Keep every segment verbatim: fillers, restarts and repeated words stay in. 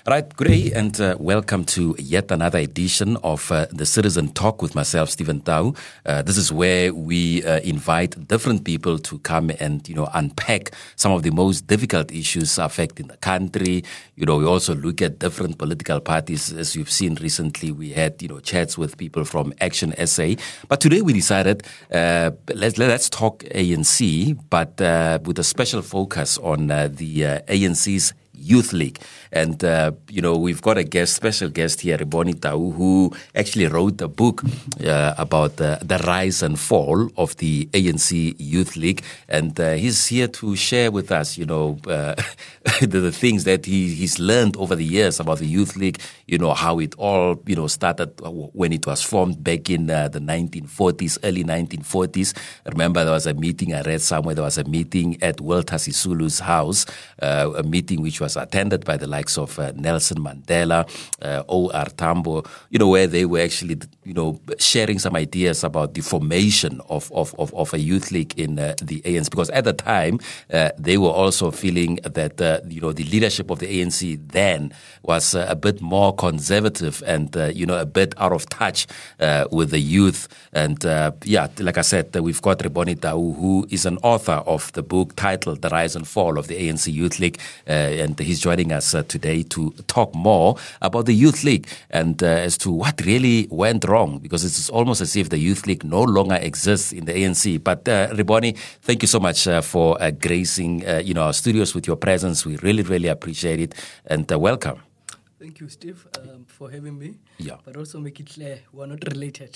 Right, good day and uh, welcome to yet another edition of uh, the Citizen Talk with myself, Stephen Tau. Uh, this is where we uh, invite different people to come and, you know, unpack some of the most difficult issues affecting the country. You know, we also look at different political parties. As you've seen recently, we had, you know, chats with people from Action S A. But today we decided uh, let's, let's talk A N C, but uh, with a special focus on uh, the uh, A N C's Youth League. And, uh, you know, we've got a guest, special guest here, Rebone Tau, who actually wrote a book uh, about uh, the rise and fall of the A N C Youth League. And uh, he's here to share with us, you know, uh, the, the things that he, he's learned over the years about the Youth League, you know, how it all, you know, started when it was formed back in uh, the nineteen forties, early nineteen forties. I remember there was a meeting, I read somewhere, there was a meeting at Walter Sisulu's house, uh, a meeting which was attended by the likes of uh, Nelson Mandela, uh, O R Tambo, you know, where they were actually, you know, sharing some ideas about the formation of, of, of, of a youth league in uh, the A N C. Because at the time, uh, they were also feeling that, uh, you know, the leadership of the A N C then was uh, a bit more conservative and, uh, you know, a bit out of touch uh, with the youth. And, uh, yeah, like I said, uh, we've got Rebone Tau, who is an author of the book titled The Rise and Fall of the A N C Youth League. Uh, and he's joining us uh, today to talk more about the Youth League and uh, as to what really went wrong, because it's almost as if the Youth League no longer exists in the A N C. But uh, Rebone, thank you so much uh, for uh, gracing uh, you know, our studios with your presence. We really, really appreciate it, and uh, welcome. Thank you, Steve, um, for having me. Yeah. But also make it clear, we're not related.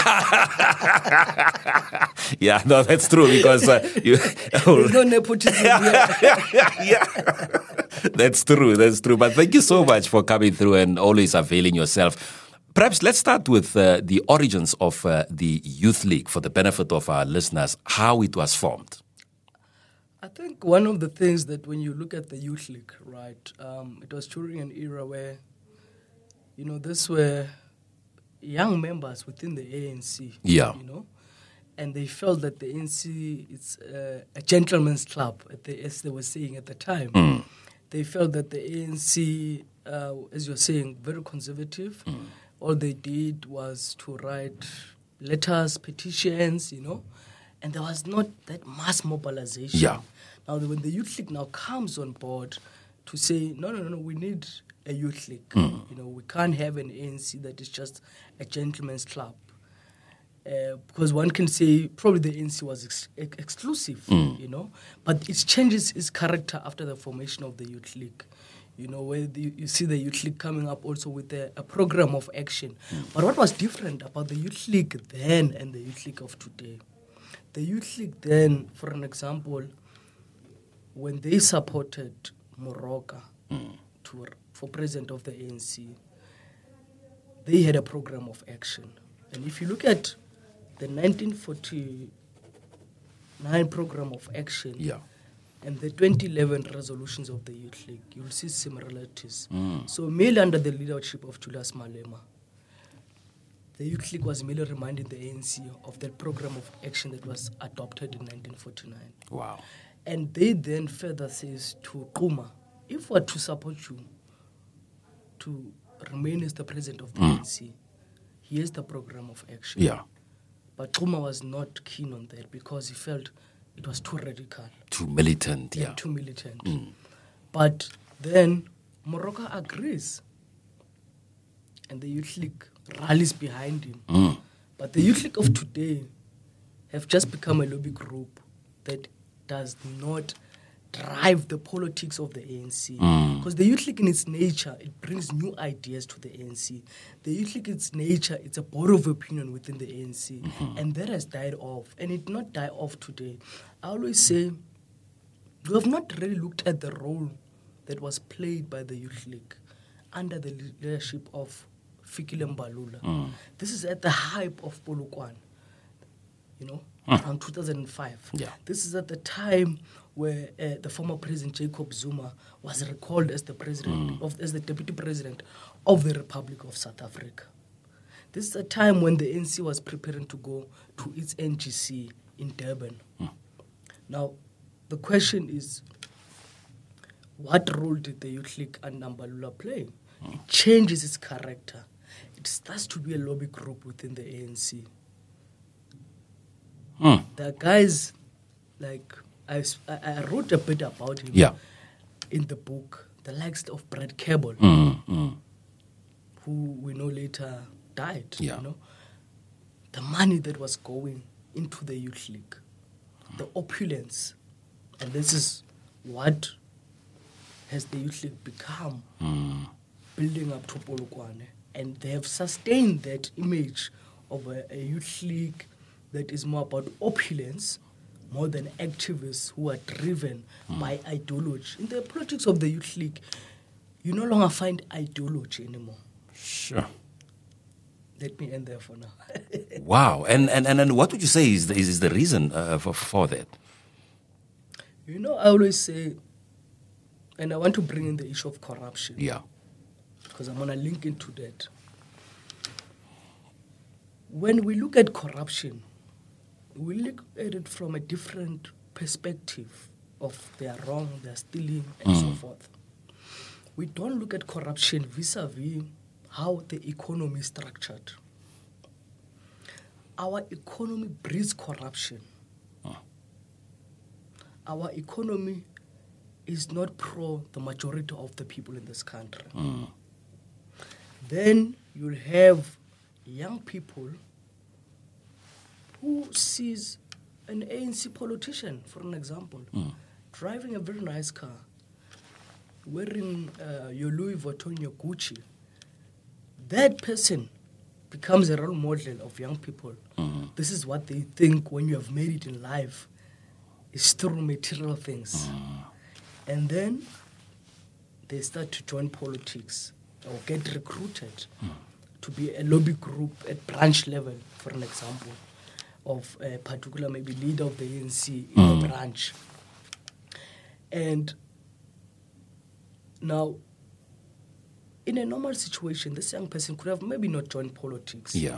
Yeah, no, that's true, because uh, you, there's no nepotism here. Yeah, that's true, that's true. But thank you so much for coming through and always availing yourself. Perhaps let's start with uh, the origins of uh, the Youth League for the benefit of our listeners, how it was formed. I think one of the things that when you look at the Youth League, right, um, it was during an era where, you know, this were young members within the A N C. Yeah. You know, and they felt that the A N C is uh, a gentleman's club, as they were saying at the time. Mm. They felt that the A N C, uh, as you're saying, very conservative. Mm. All they did was to write letters, petitions, you know, and there was not that mass mobilization. Yeah. Now, when the Youth League now comes on board to say, no, no, no, no, we need a Youth League. Mm. You know, we can't have an A N C that is just a gentleman's club. Uh, because one can say probably the A N C was ex- ex- exclusive, mm. you know, but it changes its character after the formation of the Youth League. You know, where the, you see the Youth League coming up also with a, a program of action. Mm. But what was different about the Youth League then and the Youth League of today? The Youth League then, for an example, when they supported Moroka mm. to, for president of the A N C, they had a program of action. And if you look at the nineteen forty-nine program of action yeah. and the twenty eleven resolutions of the Youth League, you'll see similarities. Mm. So merely under the leadership of Julius Malema, the Youth League was merely reminding the A N C of that program of action that was adopted in nineteen forty-nine. Wow. And they then further says to Quma, if we're to support you to remain as the president of the mm. A N C, here's the program of action. Yeah. But Quma was not keen on that because he felt it was too radical. Too militant, yeah. yeah too militant. Mm. But then Moroka agrees. And the Youth League rallies behind him. Mm. But the Youth League of today have just become a lobby group that does not drive the politics of the A N C. Mm. Because the Youth League in its nature, it brings new ideas to the A N C. The Youth League in its nature, it's a board of opinion within the A N C. Mm-hmm. And that has died off. And it not die off today. I always say, we have not really looked at the role that was played by the Youth League under the leadership of Fikile Mbalula. Mm. This is at the hype of Polokwane, you know, mm. around two thousand five. Yeah. This is at the time where uh, the former president Jacob Zuma was recalled as the president mm. of as the deputy president of the Republic of South Africa. This is a time when the A N C was preparing to go to its N G C in Durban. Mm. Now, the question is, what role did the Youth League under Mbalula play? Mm. It changes its character. It starts to be a lobby group within the A N C. Mm. There are guys, like, I, I wrote a bit about him yeah. in the book, the likes of Brad Cable, mm, mm. who we know later died. Yeah. You know? The money that was going into the Youth League, mm. the opulence, and this is what has the Youth League become, mm. building up to Polokwane. And they have sustained that image of a, a Youth League that is more about opulence, more than activists who are driven mm. by ideology. In the politics of the Youth League, you no longer find ideology anymore. Sure. Let me end there for now. Wow. And, and and and what would you say is the, is the reason uh, for, for that? You know, I always say, and I want to bring in the issue of corruption. Yeah. Because I'm going to link into that. When we look at corruption, we look at it from a different perspective of they are wrong, they are stealing, and mm. so forth. We don't look at corruption vis-a-vis how the economy is structured. Our economy breeds corruption. Oh. Our economy is not pro the majority of the people in this country. Mm. Then you'll have young people who sees an A N C politician, for an example, mm. driving a very nice car, wearing uh, your Louis Vuitton, your Gucci. That person becomes a role model of young people. Mm-hmm. This is what they think when you have made it in life, is through material things. Mm. And then they start to join politics or get recruited mm. to be a lobby group at branch level, for an example, of a particular maybe leader of the A N C in mm. the branch. And now, in a normal situation, this young person could have maybe not joined politics. Yeah.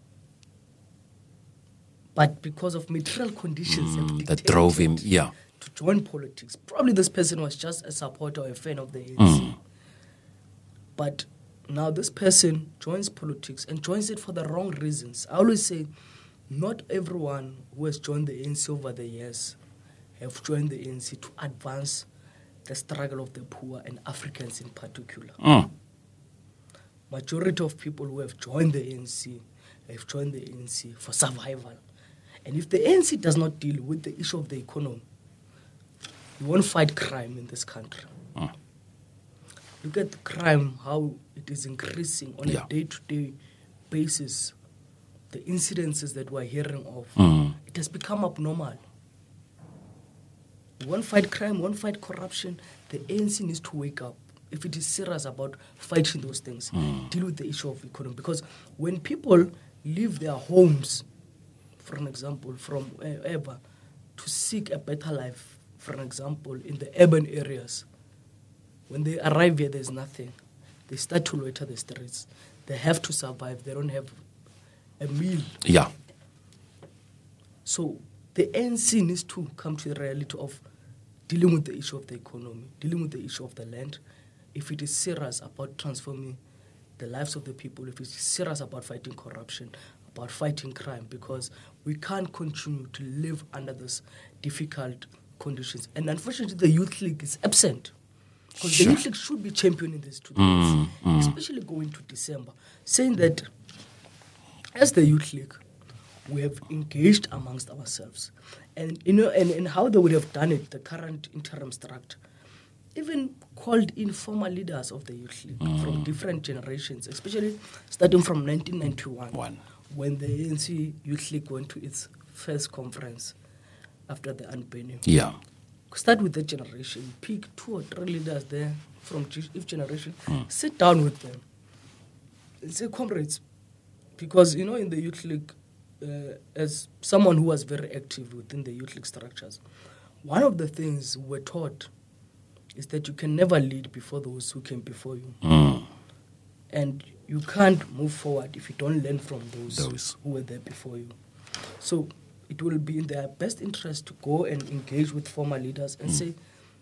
But because of material conditions mm, that drove him, yeah, to join politics. Probably this person was just a supporter or a fan of the A N C. Mm. But now this person joins politics and joins it for the wrong reasons. I always say, not everyone who has joined the A N C over the years have joined the A N C to advance the struggle of the poor and Africans in particular. Mm. Majority of people who have joined the A N C have joined the A N C for survival. And if the A N C does not deal with the issue of the economy, you won't fight crime in this country. Mm. Look at the crime, how it is increasing on yeah. a day-to-day basis. The incidences that we're hearing of, mm. it has become abnormal. You won't fight crime, won't fight corruption. The A N C needs to wake up. If it is serious about fighting those things, mm. deal with the issue of economy. Because when people leave their homes, for an example, from wherever, to seek a better life, for an example, in the urban areas, when they arrive here, there's nothing. They start to loiter the streets. They have to survive. They don't have a meal. Yeah. So the A N C needs to come to the reality of dealing with the issue of the economy, dealing with the issue of the land. If it is serious about transforming the lives of the people, if it's serious about fighting corruption, about fighting crime, because we can't continue to live under those difficult conditions. And unfortunately, the Youth League is absent. Because sure. the Youth League should be championing this to mm, mm. especially going to December, saying that as the Youth League, we have engaged amongst ourselves. And you know, and, and how they would have done it, the current interim structure, even called in former leaders of the Youth League mm. from different generations, especially starting from nineteen ninety-one, One. when the A N C Youth League went to its first conference after the unbanning. Yeah. Start with that generation, pick two or three leaders there from each generation, mm. sit down with them and say, comrades, because, you know, in the Youth League, uh, as someone who was very active within the Youth League structures, one of the things we're taught is that you can never lead before those who came before you. Mm. And you can't move forward if you don't learn from those, those who were there before you. So it will be in their best interest to go and engage with former leaders and mm. say,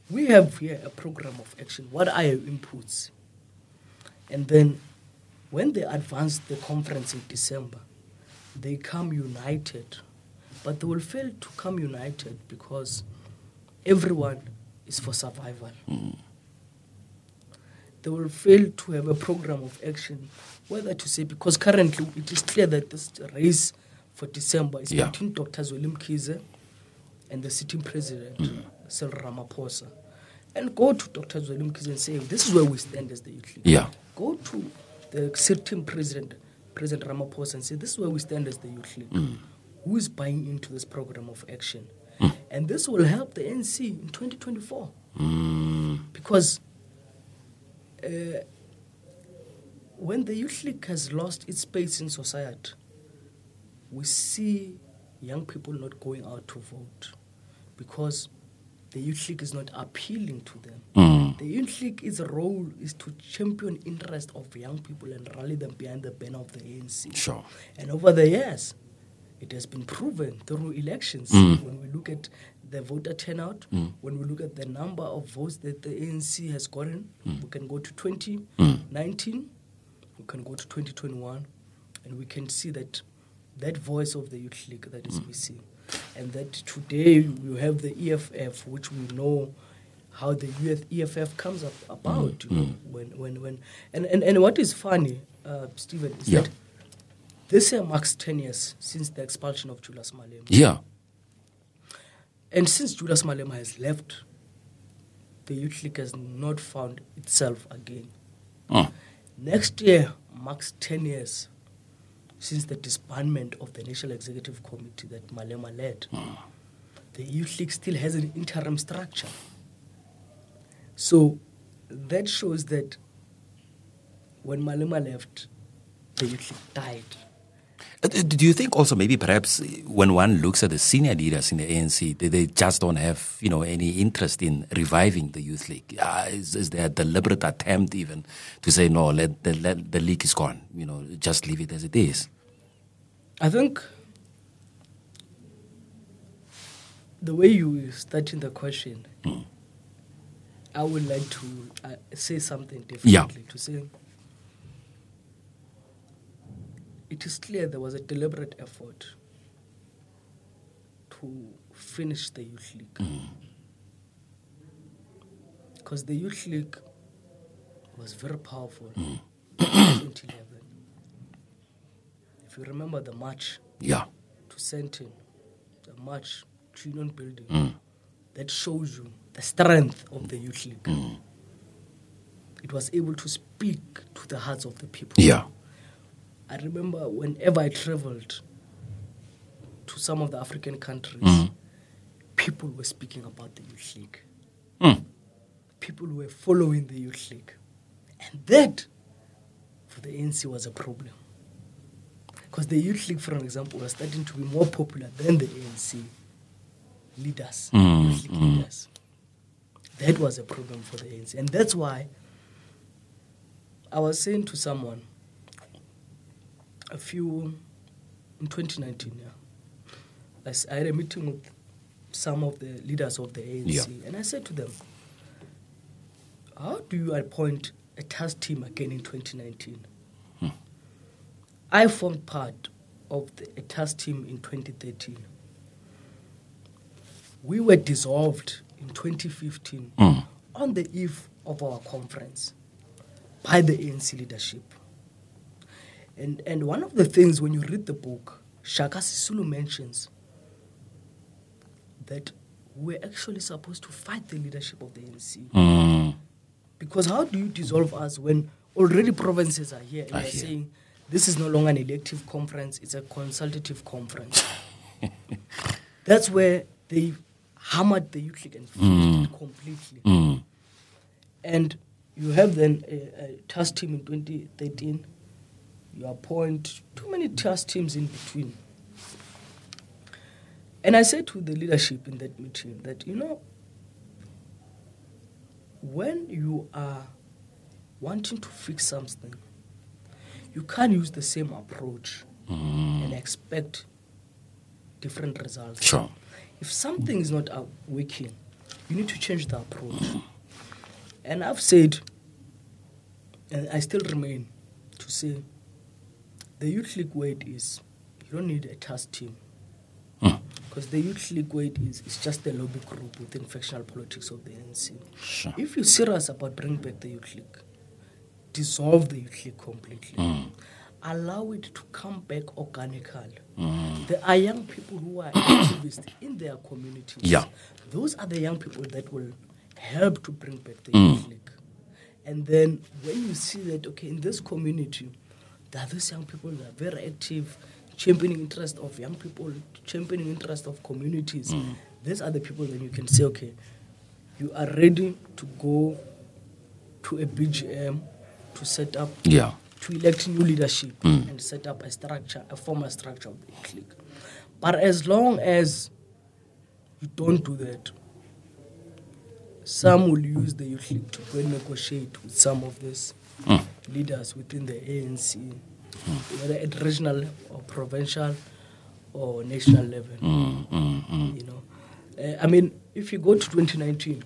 we have here a program of action. What are your inputs? And then when they advance the conference in December, they come united. But they will fail to come united because everyone is for survival. Mm. They will fail to have a program of action, whether to say, because currently it is clear that this race for December is Yeah. between Doctor Zweli Mkhize and the sitting president, Mm. Cyril Ramaphosa. And go to Doctor Zweli Mkhize and say, this is where we stand as the youth league. Yeah. Go to the sitting president, President Ramaphosa, and say, this is where we stand as the youth league. Mm. Who is buying into this program of action? Mm. And this will help the N C in twenty twenty-four. Mm. Because uh, when the youth league has lost its space in society, we see young people not going out to vote because the youth league is not appealing to them. Mm. The youth league, its role is to champion interest of young people and rally them behind the banner of the A N C. Sure. And over the years, it has been proven through elections. Mm. When we look at the voter turnout, Mm. when we look at the number of votes that the A N C has gotten, Mm. we can go to twenty nineteen, we can go to twenty twenty-one, and we can see that that voice of the youth league that is missing. And that today we have the E F F, which we know how the E F F comes up about. Mm. You know, when, when, when, and, and, and what is funny, uh, Stephen, is Yeah. that this year marks ten years since the expulsion of Julius Malema. Yeah. And since Julius Malema has left, the youth league has not found itself again. Mm. Next year marks ten years since the disbandment of the National Executive Committee that Malema led. Mm. The youth league still has an interim structure. So that shows that when Malema left, the youth league died. Uh, Do you think also maybe perhaps when one looks at the senior leaders in the A N C, they, they just don't have, you know, any interest in reviving the youth league? Uh, is, is there a deliberate attempt even to say, no, let the, let, the league is gone, you know, just leave it as it is? I think the way you starting the question, Mm. I would like to uh, say something Yeah. differently. To say, it is clear there was a deliberate effort to finish the youth league. Because the youth league was very powerful in twenty eleven. If you remember the march Yeah. to Sentin, the march to Union Building, Mm. that shows you the strength of the youth league. Mm. It was able to speak to the hearts of the people. Yeah. I remember whenever I traveled to some of the African countries, Mm. people were speaking about the youth league. Mm. People were following the youth league. And that, for the A N C, was a problem. Because the youth league, for an example, was starting to be more popular than the A N C leaders, Mm, youth league mm. leaders. That was a problem for the A N C. And that's why I was saying to someone a few, in twenty nineteen, yeah, I, s- I had a meeting with some of the leaders of the A N C, Yeah. and I said to them, how do you appoint a task team again in twenty nineteen? Hmm. I formed part of the, a task team in twenty thirteen. We were dissolved in twenty fifteen Mm. on the eve of our conference by the A N C leadership. And, and one of the things when you read the book, Shaka Sisulu mentions that we're actually supposed to fight the leadership of the A N C. Mm. Because how do you dissolve us when already provinces are here and Are they're here. saying this is no longer an elective conference, it's a consultative conference. That's where they hammered the youth league and finished it completely. Mm. And you have then a, a task team in twenty thirteen. You appoint too many task teams in between. And I said to the leadership in that meeting that, you know, when you are wanting to fix something, you can't use the same approach Mm. and expect different results. Sure. If something is not uh, working, you need to change the approach. And I've said, and I still remain to say, the Youth League weight is, you don't need a task team. Because the Youth League weight is, is just a lobby group within factional politics of the A N C. Sure. If you're serious about bringing back the Youth League, dissolve the Youth League completely. Mm. Allow it to come back organically. Mm. There are young people who are activists in their communities. Yeah. Those are the young people that will help to bring back the Mm. Youth League. And then when you see that, okay, in this community, there are those young people that are very active, championing interest of young people, championing interest of communities. Mm. These are the people that you can say, okay, you are ready to go to a B G M to set up, Yeah. to elect new leadership Mm. and set up a structure, a formal structure of the Youth League. But as long as you don't do that, some will use the Youth League to go and negotiate with some of these Mm. leaders within the A N C, whether at regional or provincial or national level. Mm, mm, mm. You know, uh, I mean, if you go to twenty nineteen,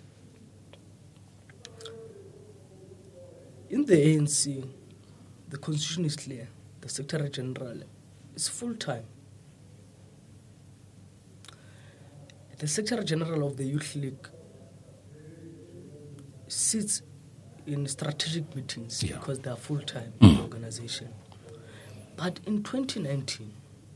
in the A N C, the constitution is clear. The Secretary General is full time. The Secretary General of the Youth League sits in strategic meetings Yeah. because they are full time Mm. in the organization. But in twenty nineteen,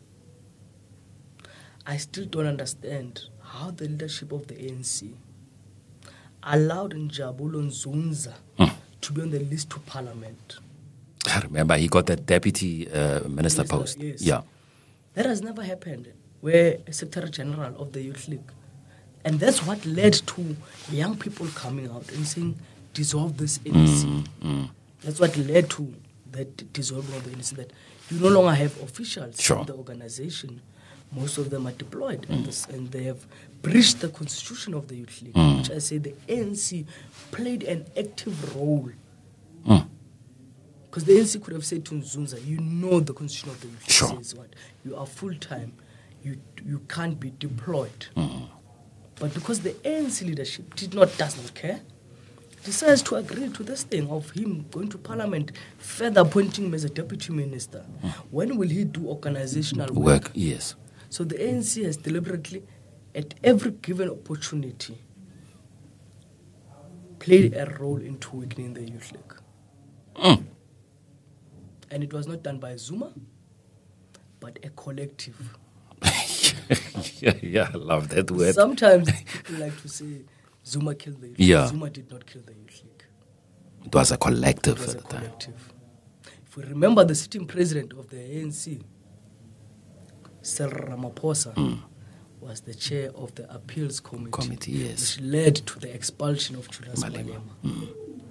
I still don't understand how the leadership of the A N C allowed Njabulo Nzunza Mm. to be on the list to parliament. I remember he got the deputy uh, minister Minister, post. yes. Yeah. That has never happened, where a Secretary General of the Youth League. And that's what led to young people coming out and saying, dissolve this A N C. Mm, mm. That's what led to that dissolving of the A N C, that you no longer have officials Sure. in the organization. Most of them are deployed, and, this, and they have breached the constitution of the Youth League, Mm. which I say the A N C played an active role. Mm. Because the A N C could have said to Nzunza, you know the constitution of the Youth League Sure. says what? You are full-time. You, you can't be deployed. Mm. But because the A N C leadership did not, does not care, decides to agree to this thing of him going to parliament, further appointing him as a deputy minister. Mm. When will he do organizational work? Work, yes. So the A N C has deliberately, at every given opportunity, played a role into weakening the Youth League. Mm. And it was not done by Zuma, but a collective. yeah, yeah, I love that word. Sometimes people like to say Zuma killed the Youth League. Yeah. Zuma did not kill the Youth League. It was a collective It was at a the time. collective. If we remember, the sitting president of the A N C, Cyril Ramaphosa, Mm. was the chair of the appeals committee, Committee, yes. which led to the expulsion of Julius Malema. Malema. Mm.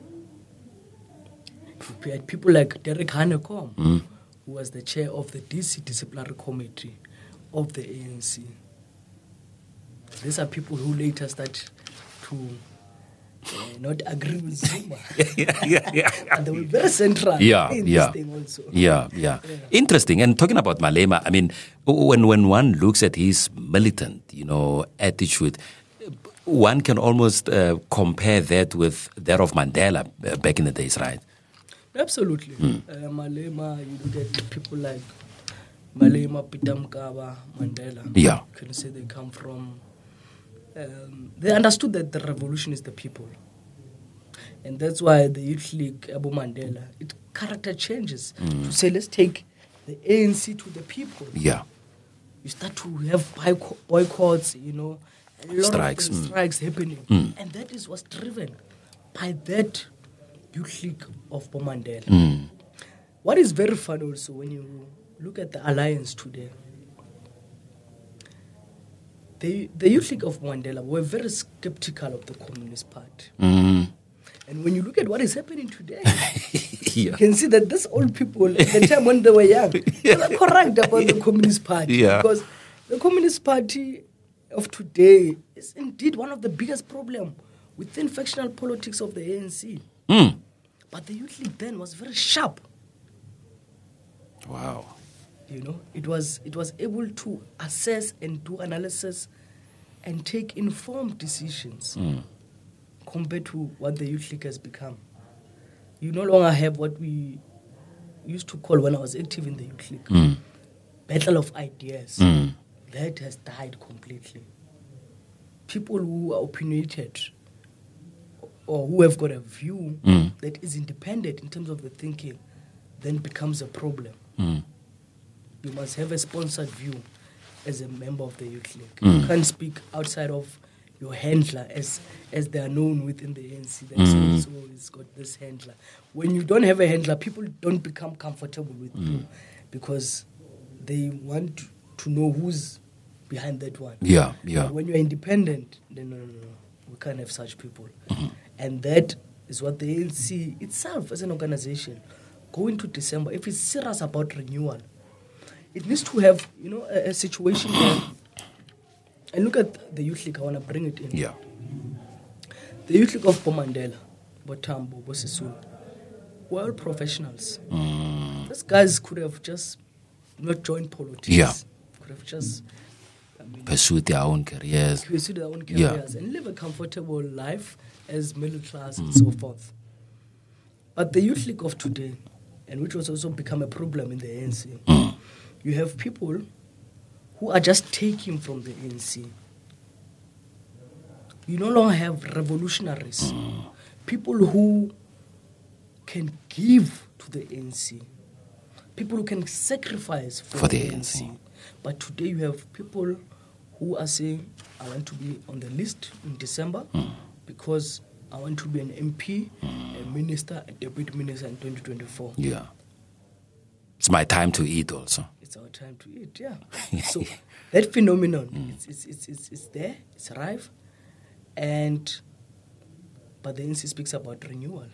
We had people like Derek Hanekom, Mm. who was the chair of the D C disciplinary committee of the A N C. These are people who later start to uh, not agree with Zuma. yeah, yeah, yeah. And they were very central Yeah, in yeah. this thing also. Yeah, yeah, Interesting. And talking about Malema, I mean, when when one looks at his militant, you know, attitude, one can almost uh, compare that with that of Mandela uh, back in the days, right? Absolutely. Mm. Uh, Malema, you look at people like Malema, Peter Mkaba, Mandela. Yeah. You can say they come from... Um, they understood that the revolution is the people. And that's why the Youth League, Abu Mandela, it character changes Mm. to say, let's take the A N C to the people. Yeah. You start to have boyco- boycotts, you know, a lot Strikes, of things, mm. strikes happening. Mm. And that is what's driven by that Youth League of Mandela. Mm. What is very fun also, when you look at the alliance today, the, the Youth League of Mandela were very skeptical of the Communist Party. Mm. And when you look at what is happening today, you yeah. can see that these old people, at the time when they were young, they were correct about the Communist Party. Yeah. Because the Communist Party of today is indeed one of the biggest problems within factional politics of the A N C. Mm. But the Youth League then was very sharp. Wow. You know, it was it was able to assess and do analysis and take informed decisions Mm. compared to what the Youth League has become. You no longer have what we used to call, when I was active in the Youth League, Mm. battle of ideas. Mm. That has died completely. People who are opinionated or who have got a view Mm. that is independent in terms of the thinking then becomes a problem. Mm. You must have a sponsored view as a member of the Youth League. Mm. You can't speak outside of your handler, as as they are known within the A N C. That Mm. so it's got this handler. When you don't have a handler, people don't become comfortable with Mm. you because they want to know who's behind that one. Yeah, yeah. But when you're independent, then no, no, no, we can't have such people. Mm-hmm. And that is what the A N C itself, as an organization, going to December, if it's serious about renewal, it needs to have, you know, a, a situation where, and look at the Youth League, I want to bring it in. Yeah. The Youth League of Bomandela, Botambo, Bosisulu, were all professionals. Mm. These guys could have just not joined politics. Yeah. Could have just I mean, Pursue their own careers. pursue their own Yeah. careers and live a comfortable life as middle class and Mm. so forth. But the Youth League of today, and which has also become a problem in the A N C, Mm. you have people who are just taking from the A N C. You no longer have revolutionaries, Mm. people who can give to the A N C, people who can sacrifice for, For the, the A N C. But today you have people who are saying, I want to be on the list in December Mm. because I want to be an M P, a minister, a deputy minister in twenty twenty-four. Yeah. It's my time to eat also. It's our time to eat, yeah. So that phenomenon, it's, it's, it's, it's, it's there, it's rife, and but the A N C speaks about renewal.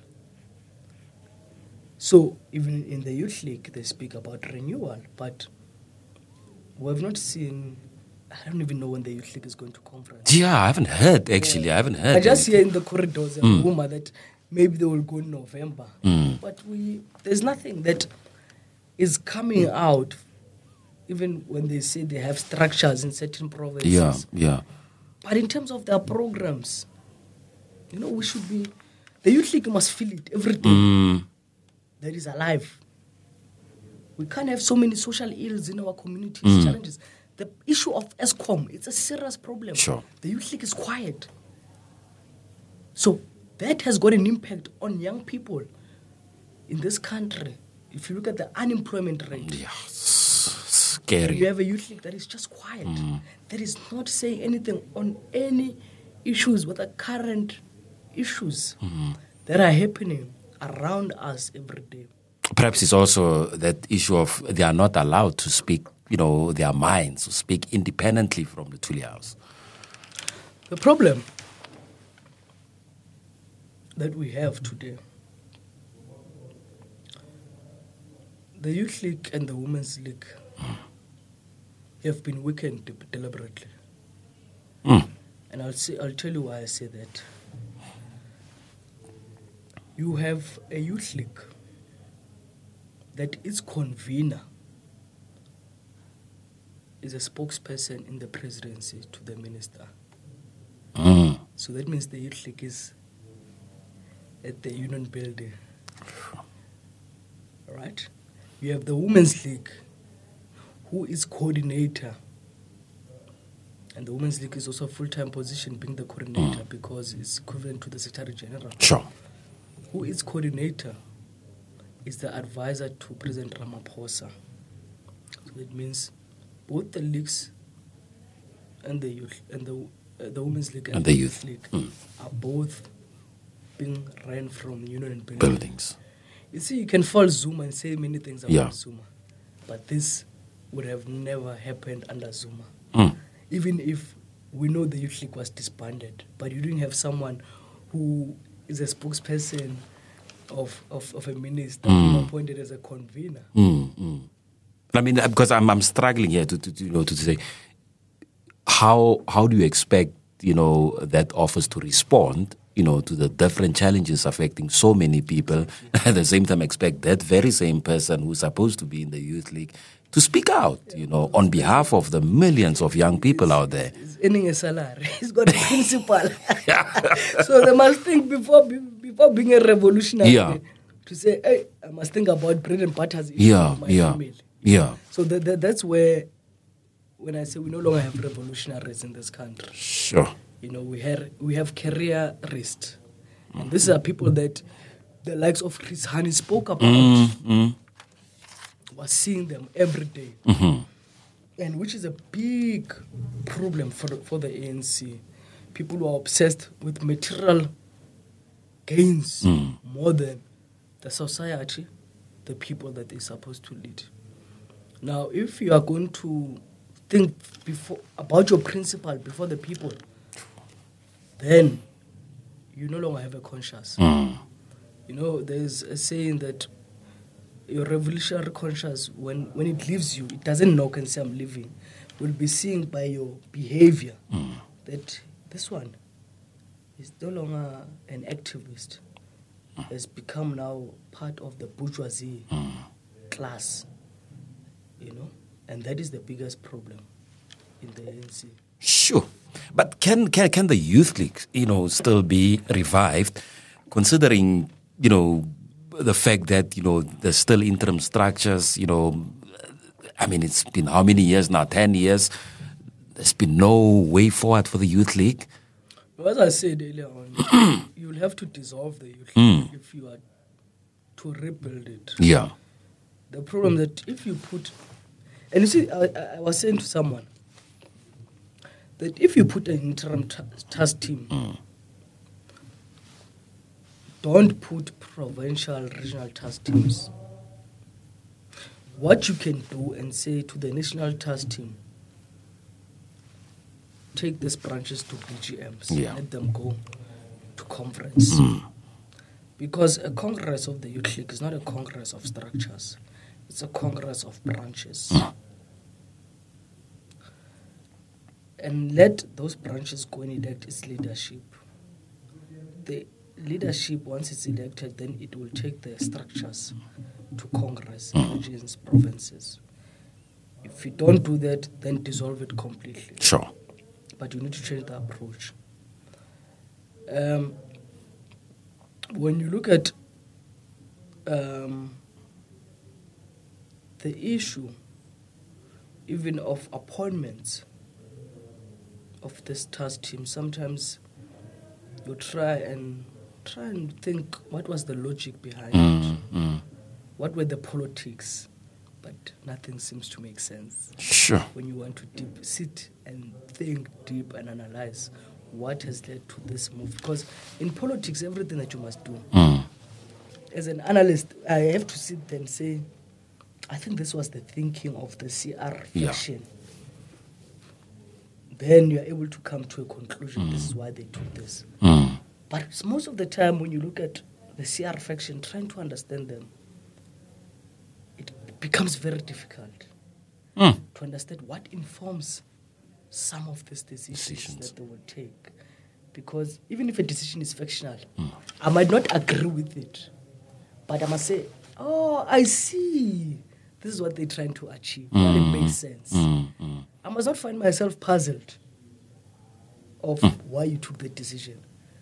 So even in the Youth League, they speak about renewal, but we have not seen, I don't even know when the Youth League is going to conference. Yeah, I haven't heard, actually. I haven't heard. I just anything. hear in the corridors a Mm. rumor that maybe they will go in November. Mm. But we there's nothing that is coming out, even when they say they have structures in certain provinces. Yeah, yeah. But in terms of their programs, you know, we should be, the Youth League must feel it every day Mm. that is alive. We can't have so many social ills in our communities, Mm. challenges. The issue of ESCOM, it's a serious problem. Sure. The Youth League is quiet. So that has got an impact on young people in this country. If you look at the unemployment rate, Yeah. s- you Scary. have a Youth League that is just quiet. That is not saying anything on any issues, what are current issues that are happening around us every day. Perhaps it's also that issue of they are not allowed to speak, you know, their minds, to speak independently from the Tuli House. The problem that we have today, the Youth League and the Women's League have been weakened de- deliberately. Mm. And I'll say, I'll tell you why I say that. You have a Youth League that its convener is a spokesperson in the presidency to the minister. Mm. So that means the Youth League is at the Union Building. Right? You have the Women's League, who is coordinator. And the Women's League is also a full-time position, being the coordinator, because it's equivalent to the Secretary General. Sure. Who is coordinator is the advisor to President Ramaphosa. So it means both the leagues and the youth and the uh, the Women's League and, And the Youth League Mm. are both being ran from Union Building. Buildings. You see, you can fall Zuma and say many things about Yeah. Zuma, but this would have never happened under Zuma. Mm. Even if we know the Youth League was disbanded, but you didn't have someone who is a spokesperson of, of, of a minister Mm. appointed as a convener. Mm, mm. I mean, uh, because I'm I'm struggling here to, to, to you know to say how how do you expect you know that office to respond you know, to the different challenges affecting so many people, at the same time expect that very same person who's supposed to be in the Youth League to speak out, you know, on behalf of the millions of young people out there. He's earning a salary. He's got a principal. So they must think before before being a revolutionary Yeah. to say, hey, I must think about bread and butter's issue Yeah, of my yeah, family. yeah. So that, that, that's where, when I say we no longer have revolutionaries in this country, Sure. you know, we have we have careerists, and these are people that the likes of Chris Hani spoke about. Mm-hmm. Was seeing them every day. Mm-hmm. And which is a big problem for the, for the A N C. People who are obsessed with material gains Mm. more than the society, the people that they're supposed to lead. Now, if you are going to think before about your principle before the people, then you no longer have a conscience. Mm. You know, there's a saying that your revolutionary conscience, when, when it leaves you, it doesn't knock and say, I'm leaving. Will be seen by your behavior Mm. that this one is no longer an activist. Has become now part of the bourgeoisie Mm. class, you know, and that is the biggest problem in the A N C. Sure. But can, can can the Youth League, you know, still be revived, considering, you know, the fact that, you know, there's still interim structures, you know, I mean, it's been how many years now? Ten years. There's been no way forward for the Youth League. As I said earlier on, you'll have to dissolve the Youth League Mm. if you are to rebuild it. Yeah. The problem that if you put, and you see, I, I was saying to someone that if you put an interim ta- task team, Mm. don't put provincial, regional task teams. What you can do and say to the national task team, take these branches to B G Ms, Yeah. let them go to conference. Mm. Because a congress of the Youth League is not a congress of structures, it's a congress of branches. Mm. And let those branches go and elect its leadership. The leadership, once it's elected, then it will take the structures to Congress, regions, provinces. If you don't do that, then dissolve it completely. Sure. But you need to change the approach. Um, when you look at um, the issue, even of appointments of this task team, sometimes you try and try and think what was the logic behind Mm. it, Mm. what were the politics, but nothing seems to make sense. Sure. When you want to deep sit and think deep and analyze what has led to this move. Because in politics, everything that you must do, Mm. as an analyst, I have to sit there and say, I think this was the thinking of the C R Yeah. faction. Then you are able to come to a conclusion, this is why they took this. Mm. But it's most of the time when you look at the C R faction, trying to understand them, it becomes very difficult Mm. to understand what informs some of these decisions, Decisions. that they will take. Because even if a decision is factional, I might not agree with it, but I must say, oh, I see. This is what they're trying to achieve. Well, it makes sense. Mm. Mm. I must not find myself puzzled of why you took that decision.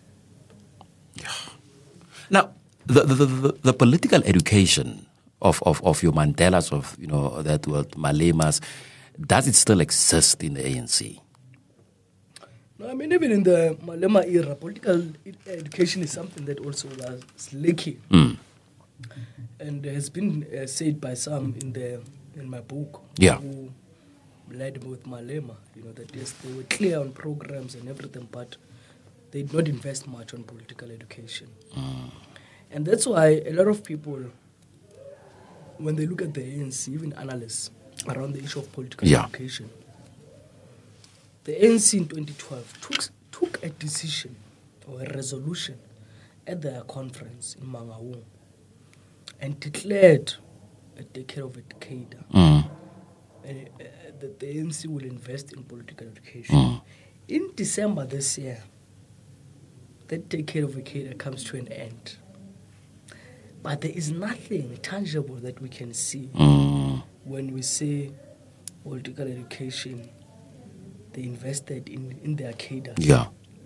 Now, the, the, the, the political education of, of, of your Mandelas, of, you know, that world, Malemas, does it still exist in the A N C? No, I mean, even in the Malema era, political e- education is something that also was lacking. Mm. And has been uh, said by some in the in my book, Yeah. who led me with Malema, you know, that yes, they were clear on programs and everything, but they did not invest much on political education. Mm. And that's why a lot of people, when they look at the A N C, even analysts, around the issue of political Yeah. education, the A N C in twenty twelve took, took a decision or a resolution at their conference in Mangaung and declared a decade of a decade Mm. uh, uh, that the A N C will invest in political education. Mm. In December this year, that decade of Ikheda comes to an end. But there is nothing tangible that we can see Mm. when we say political education, they invested in, in their cadre. Yeah.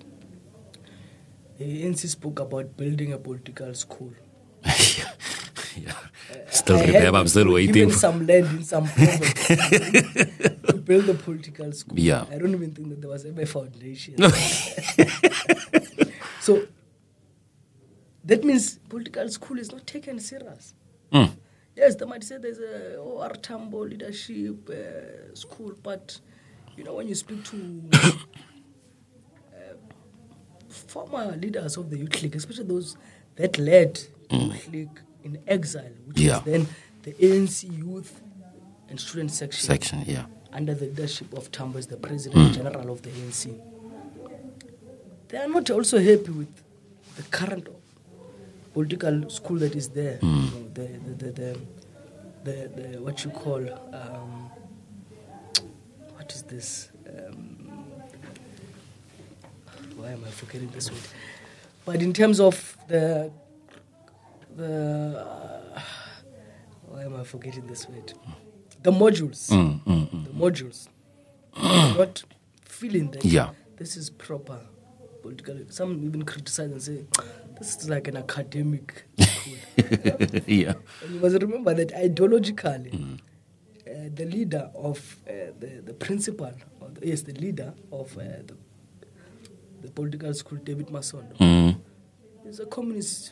The A N C spoke about building a political school. Yeah. Still I remember, I'm still waiting. Even For... some land in some province to build a political school. Yeah. I don't even think that there was ever a foundation. So that means political school is not taken serious. Mm. Yes, they might say there's a O R Tambo leadership uh, school, but you know when you speak to uh, former leaders of the Youth League, especially those that led the Mm. Youth League in exile, which Yeah. is then the A N C Youth and Student Section, Section, yeah. under the leadership of Tambo as the President Mm. General of the A N C. They are not also happy with the current political school that is there. Mm. You know, the, the, the, the, the, the, what you call, um, what is this? Um, why am I forgetting this word? But in terms of the, the uh, why am I forgetting this word? The modules. Mm, mm, mm. The modules. I'm not feeling that Yeah. this is proper political. Some even criticize and say, this is like an academic school. Yeah. And you must remember that ideologically, Mm. uh, the leader of uh, the, the principal, or the, yes, the leader of uh, the, the political school, David Masondo, Mm. is a communist.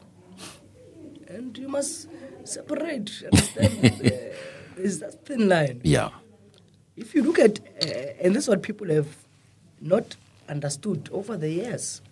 And you must separate, understand, uh, there's that thin line. Yeah. If you look at, uh, and this is what people have not understood over the years,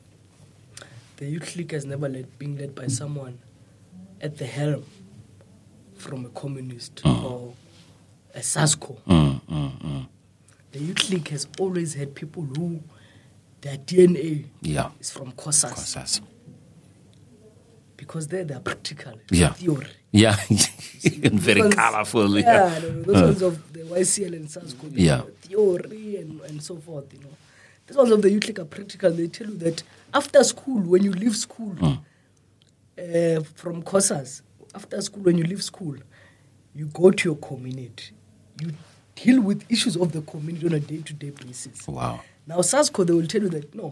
the Youth League has never led, been led by someone at the helm from a communist Mm. or a SASCO. Mm, mm, mm. The Youth League has always had people who their D N A Yeah. is from COSAS. Process. Because they're, they're practical, Yeah. theory. Yeah. And very Ones- colorful. Yeah, Yeah. no, no, those Uh. ones of the Y C L and SASCO, they Yeah. know theory and, and so forth, you know. Those ones of the Youth League are practical. They tell you that after school, when you leave school, Mm. uh, from COSAS, after school, when you leave school, you go to your community. You deal with issues of the community on a day-to-day basis. Wow. Now, SASCO, they will tell you that, no,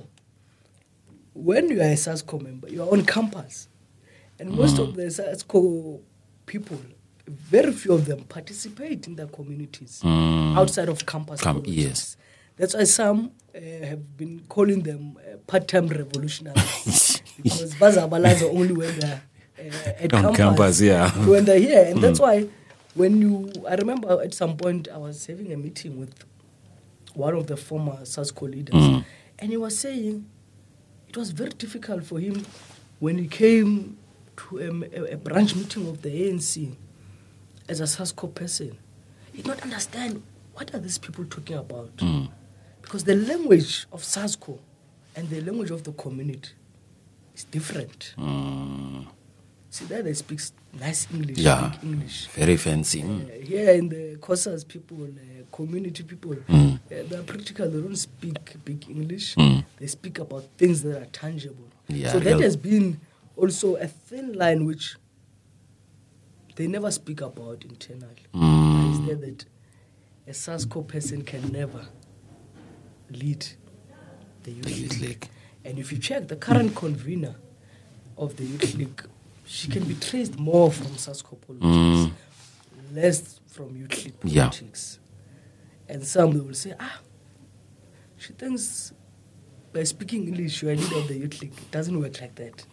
when you are a SASCO member, you are on campus. And most of the SASCO people, very few of them participate in their communities Mm. outside of campus Camp- politics. yes. That's why some uh, have been calling them uh, part-time revolutionaries because Bazabalaza only when they're uh, at On campus, campus, yeah. when they're here. And Mm. that's why when you, I remember at some point I was having a meeting with one of the former SASCO leaders, Mm. and he was saying it was very difficult for him when he came to a, a, a branch meeting of the A N C as a SASCO person. He did not understand what are these people talking about. Mm. Because the language of SASCO and the language of the community is different. Mm. See, there they speak nice English, Yeah. big English. Very fancy. Mm. Uh, here in the COSAS people, uh, community people, Mm. uh, they're practical. They don't speak big English. Mm. They speak about things that are tangible. Yeah, so that real. has been also a thin line which they never speak about internally. Mm. Is there that a SASCO person can never lead the Youth, The Youth League. League. And if you check the current convener of the Youth League, she can be traced more from SASCO politics, Mm. less from Youth League Yeah. politics. And some they will say, ah, she thinks by speaking English you are leader of the Youth League. It doesn't work like that.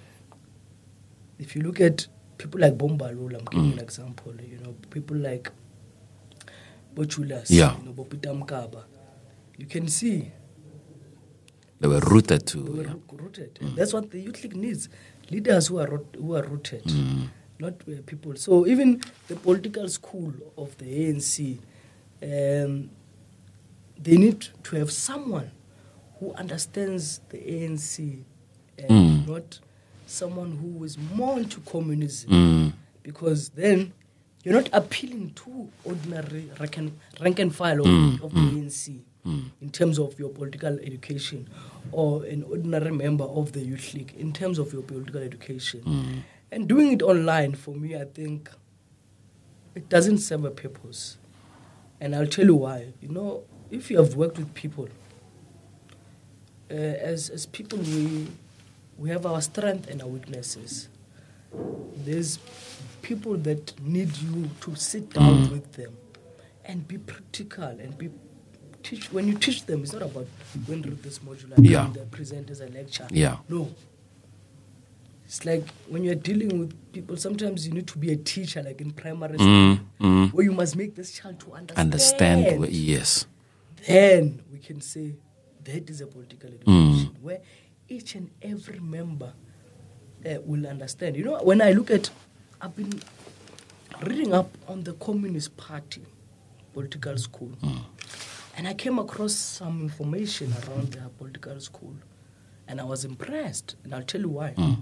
If you look at people like Bombalula, I'm giving Mm. an example, you know, people like Bochulas, Yeah. you know, Bopita Mkaba, you can see They were rooted they to. were Yeah. roo- rooted. And that's what the Youth League needs. Leaders who are root, who are rooted, Mm. not uh, people. So even the political school of the A N C, um, they need to have someone who understands the A N C and Mm. not someone who is more into communism. Mm. Because then you're not appealing to ordinary rank and, rank and file of, Mm, of the A N C. mm. in terms of your political education, or an ordinary member of the Youth League in terms of your political education. Mm. And doing it online, for me, I think it doesn't serve a purpose. And I'll tell you why. You know, if you have worked with people, uh, as as people, we we have our strengths and our weaknesses. There's people that need you to sit down mm. with them and be practical and be teach. When you teach them, it's not about going through this module and yeah. the present as a lecture. Yeah. No. It's like when you're dealing with people, sometimes you need to be a teacher, like in primary school, mm. Mm. where you must make this child to understand. Understand, yes. Then we can say that is a political education, mm. where each and every member uh, will understand. You know, when I look at, I've been reading up on the Communist Party political school, mm. and I came across some information around their political school, and I was impressed, and I'll tell you why. Mm.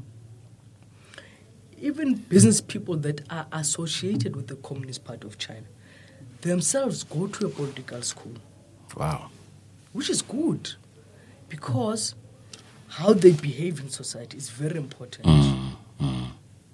Even business people that are associated with the Communist Party of China themselves go to a political school. Wow. Which is good, because how they behave in society is very important. Mm, mm.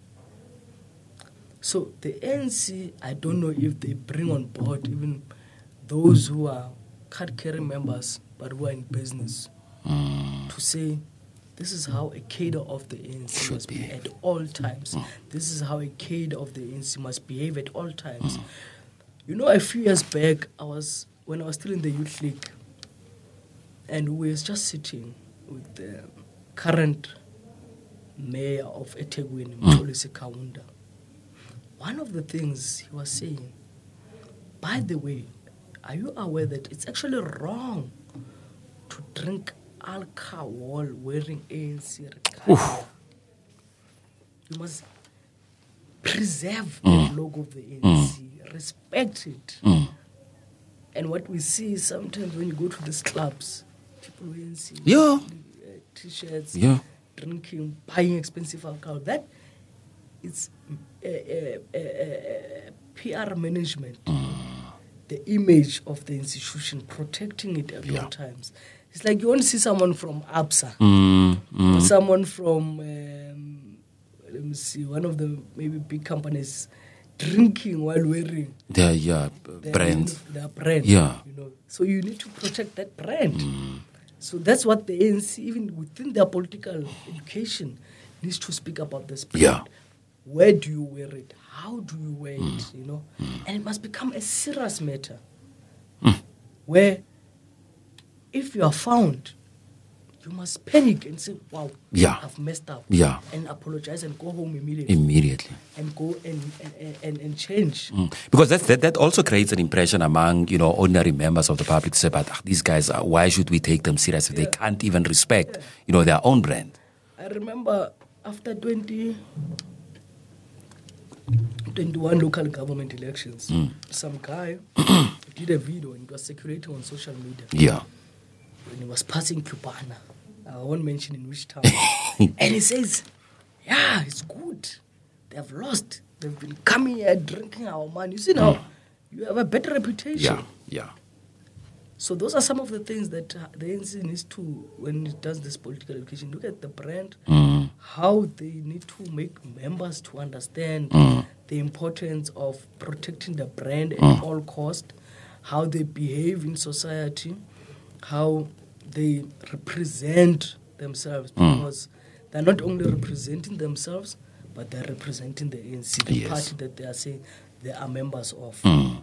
So the A N C, I don't know if they bring on board even those who are card-carrying members but who are in business mm. to say, this is how a cadre of the A N C Should must be. be at all times. Mm. This is how a cadre of the A N C must behave at all times. Mm. You know, a few years back, I was when I was still in the Youth League, and we were just sitting with the current mayor of eThekwini, Mxolisi Kaunda. One of the things he was saying, by the way, are you aware that it's actually wrong to drink alcohol wearing A N C regalia? You must preserve Mm. the logo of the A N C, mm. respect it. Mm. And what we see is sometimes when you go to these clubs, people wear A N C, yeah. uh, t-shirts, yeah. drinking, buying expensive alcohol. That is uh, uh, uh, uh, P R management, Mm. the image of the institution, protecting it at Yeah. all times. It's like you want to see someone from ABSA, Mm. Mm. or someone from, um, let me see, one of the maybe big companies drinking while wearing The, yeah, their, brand. their brand. Yeah. You know, so you need to protect that brand. Mm. So that's what the A N C, even within their political education, needs to speak about this brand. Yeah. Where do you wear it? How do you wear Mm. it? You know, Mm. and it must become a serious matter. Mm. Where, if you are found, you must panic and say, "Wow, Yeah. I've messed up," Yeah. and apologize and go home immediately Immediately. and go and and, and, and change. Mm. Because that, that that also creates an impression among, you know, ordinary members of the public to say, but ah, these guys, uh, why should we take them seriously? Yeah. They can't even respect, Yeah. you know, their own brand. I remember after twenty twenty-one local government elections, Mm. some guy did a video and it was circulating on social media. Yeah. When he was passing Cubana, I won't mention in which town, and he says, "Yeah, it's good. They've lost. They've been coming here drinking our money. You see now, Mm. you have a better reputation." Yeah. Yeah. So those are some of the things that uh, the A N C needs to, when it does this political education, look at the brand, Mm. how they need to make members to understand Mm. the importance of protecting the brand at Mm. all cost, how they behave in society, how they represent themselves, Mm. because they're not only representing themselves, but they're representing the A N C, the Yes. party that they are saying they are members of. Mm.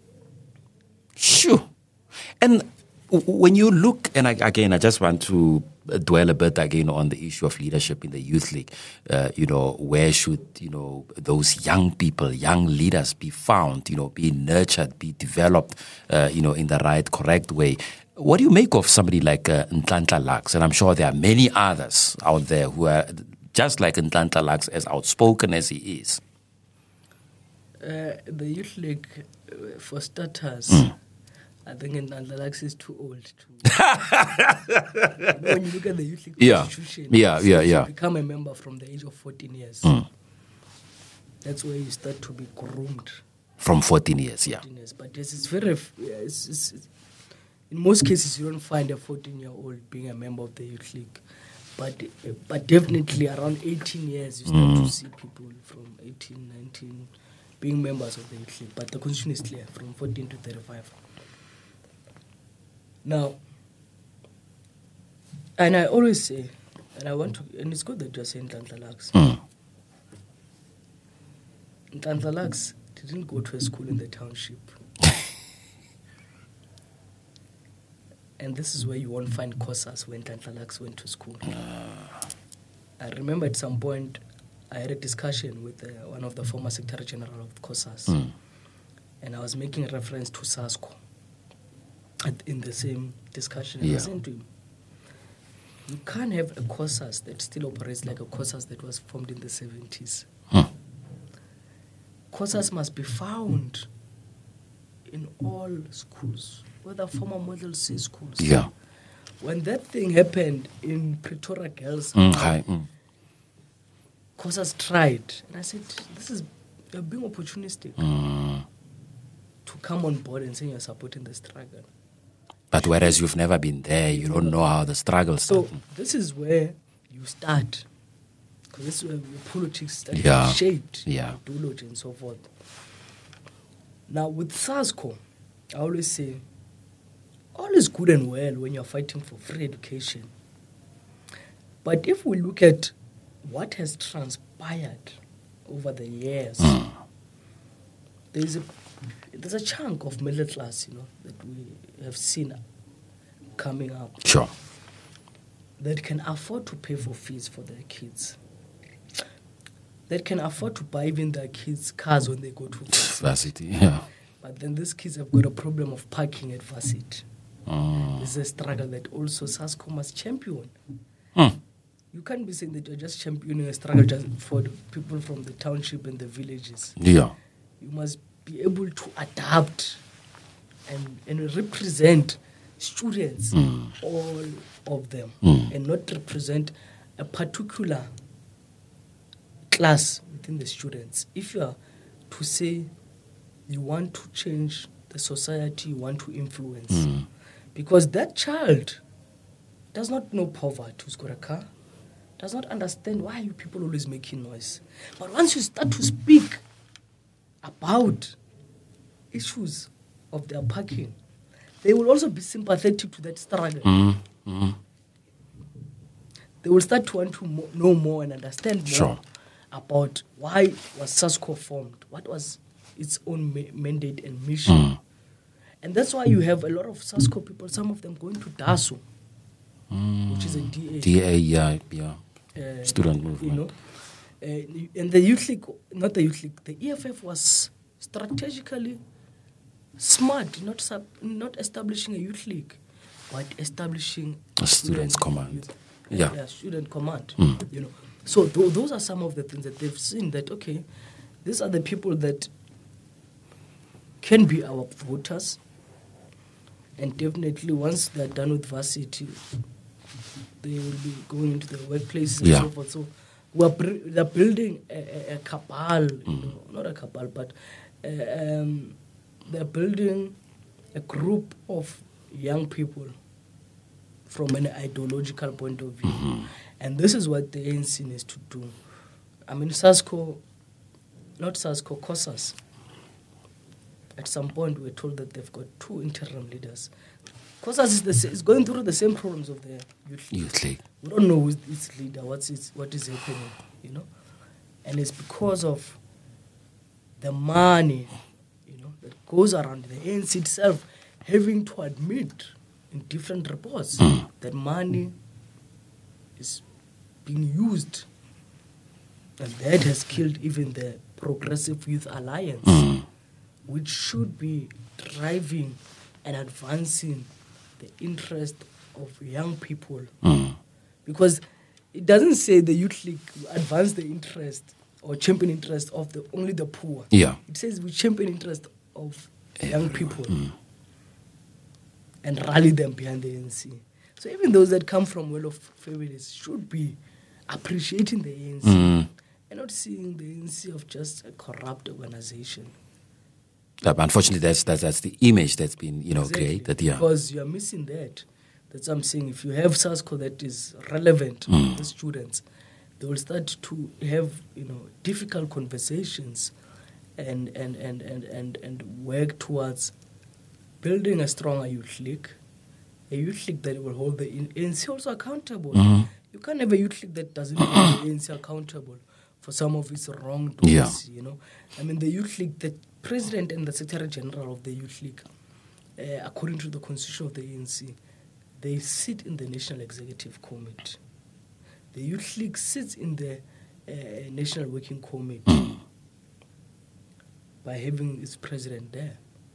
Sure. And w- when you look, and I, again, I just want to dwell a bit again on the issue of leadership in the Youth League. Uh, you know, where should, you know, those young people, young leaders be found, you know, be nurtured, be developed, uh, you know, in the right, correct way? What do you make of somebody like uh, Nhlanhla Lux? And I'm sure there are many others out there who are just like Nhlanhla Lux, as outspoken as he is. Uh, the Youth League, uh, for starters, Mm. I think Nhlanhla Lux is too old to. You know, when you look at the Youth League Yeah. constitution, Yeah, it yeah, says yeah. you become a member from the age of fourteen years. Mm. That's where you start to be groomed. From fourteen years, yeah. fourteen years. But yes, it's very, f- yeah, it's, it's, in most cases, you don't find a fourteen-year-old being a member of the youth league. But but definitely around eighteen years, you start mm. to see people from eighteen, nineteen being members of the youth league. But the constitution is clear, from fourteen to thirty-five. Now, and I always say, and I want to, and it's good that you're saying Ntantla-Lux. Mm. Ntantla-Lux didn't go to a school in the township. And this is where you won't find Xhosas when Ntantla-Lux went to school. Uh. I remember at some point I had a discussion with uh, one of the former Secretary General of Xhosas. Mm. And I was making reference to SASCO at, in the same discussion. And yeah. I said to him, you can't have a Xhosas that still operates like a Xhosas that was formed in the seventies. Huh. Xhosas must be found in all schools, whether former Model C schools. Yeah. When that thing happened in Pretoria Girls, mm, hi, mm. Xhosas tried. And I said, this is, you're being opportunistic mm. to come on board and say you're supporting the struggle. But whereas you've never been there, you don't know how the struggle started. So this is where you start. Because this is where your politics start yeah. shaped, yeah. ideology and so forth. Now with SASCO, I always say, all is good and well when you're fighting for free education. But if we look at what has transpired over the years, mm. there's a there's a chunk of middle class, you know, that we have seen coming up. Sure. That can afford to pay for fees for their kids. That can afford to buy even their kids cars when they go to varsity. Yeah. But then these kids have got a problem of parking at varsity. Mm. This is a struggle that also SASCO must champion. Mm. You can't be saying that you're just championing a struggle just for the people from the township and the villages. Yeah. You must be able to adapt and, and represent students, mm. all of them, mm. and not represent a particular class within the students. If you are to say you want to change the society, you want to influence, mm. because that child does not know poverty, who's got a car, does not understand why you people always making noise. But once you start to speak about issues of their parking, they will also be sympathetic to that struggle. Mm. Mm. They will start to want to mo- know more and understand more sure. about why was SASCO formed, what was its own ma- mandate and mission. Mm. And that's why you have a lot of SASCO people, some of them going to DASO, mm. which is a D A. D A, yeah, yeah. Uh, Student movement. You know, uh, and the youth league, not the youth league, the E F F was strategically smart, not sub, not establishing a youth league, but establishing a students' command. Youth, yeah. yeah, student command. Mm. You know, so th- those are some of the things that they've seen. That okay, these are the people that can be our voters, and definitely once they're done with varsity, they will be going into the workplaces yeah. and so forth. So we're br- they're building a, a, a cabal, mm. you know, not a cabal, but uh, um, they're building a group of young people from an ideological point of view. Mm-hmm. And this is what the A N C needs to do. I mean, SASCO, not SASCO, Xhosas, at some point we were told that they've got two interim leaders. Xhosas is, the, is going through the same problems of the youth league. Youth league. We don't know who's its leader, what's its, what is happening, you know. And it's because of the money, you know, that goes around the A N C itself having to admit in different reports mm. that money is being used. And that has killed even the Progressive Youth Alliance, mm. which should be driving and advancing the interest of young people. Mm. Because it doesn't say the youth league advance the interest or champion interest of the only the poor. Yeah. It says we champion interest of Everyone. young people Mm. and rally them behind the A N C. So even those that come from well-off families should be appreciating the A N C Mm. and not seeing the A N C of just a corrupt organization. Uh, unfortunately, that's, that's that's the image that's been you know Exactly. created. Yeah. Because you are missing that. That's what I'm saying. If you have SASCO that is relevant Mm. to the students, they will start to have you know difficult conversations, and and and and and, and work towards building a stronger youth league, a youth league that will hold the A N C also accountable. Mhm. You can't have a youth league that doesn't hold the A N C accountable for some of its wrongdoings. Yeah. You know, I mean, the youth league, the president and the secretary general of the youth league, uh, according to the constitution of the A N C, they sit in the National Executive Committee. The youth league sits in the uh, National Working Committee by having its president there.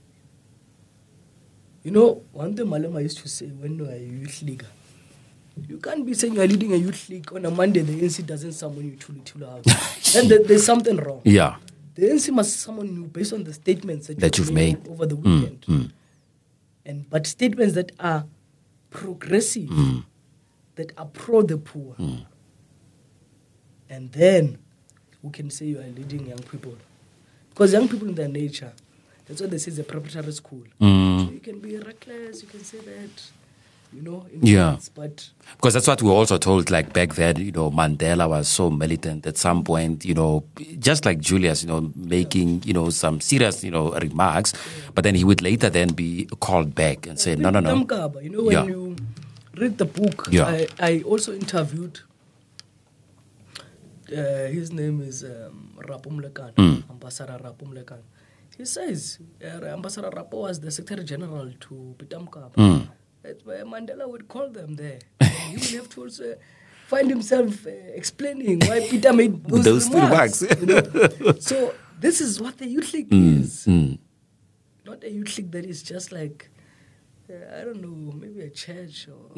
You know, one thing Malema used to say when you are a youth leaguer, you can't be saying you are leading a youth league on a Monday, the A N C doesn't summon you to Little House. Then there, there's something wrong. Yeah. The A N C must summon you based on the statements that, That you've you've made, made. over the Mm, weekend. mm. And but statements that are progressive, Mm. that are pro the poor. Mm. And then we can say you are leading young people. Because young people in their nature, that's what they say is a preparatory school. Mm. So you can be reckless, you can say that, you know, in Yeah. words, but Because that's what we were also told, like back then, you know, Mandela was so militant at some point, you know, just like Julius, you know, making, you know, some serious, you know, remarks, but then he would later then be called back and say, no, no, no. Damkaba, you know, when Yeah. you read the book, Yeah. I, I also interviewed, uh, his name is um, Rapo Mlekan, Mm. Ambassador Rapo Mlekan. He says uh, Ambassador Rapo was the Secretary General to Pitamkaba. Mm. That's why Mandela would call them there. And he would have to also find himself uh, explaining why Peter made those, Those remarks. remarks. You know? So this is what the youth league Mm, is. mm. Not a youth league that is just like, uh, I don't know, maybe a church or...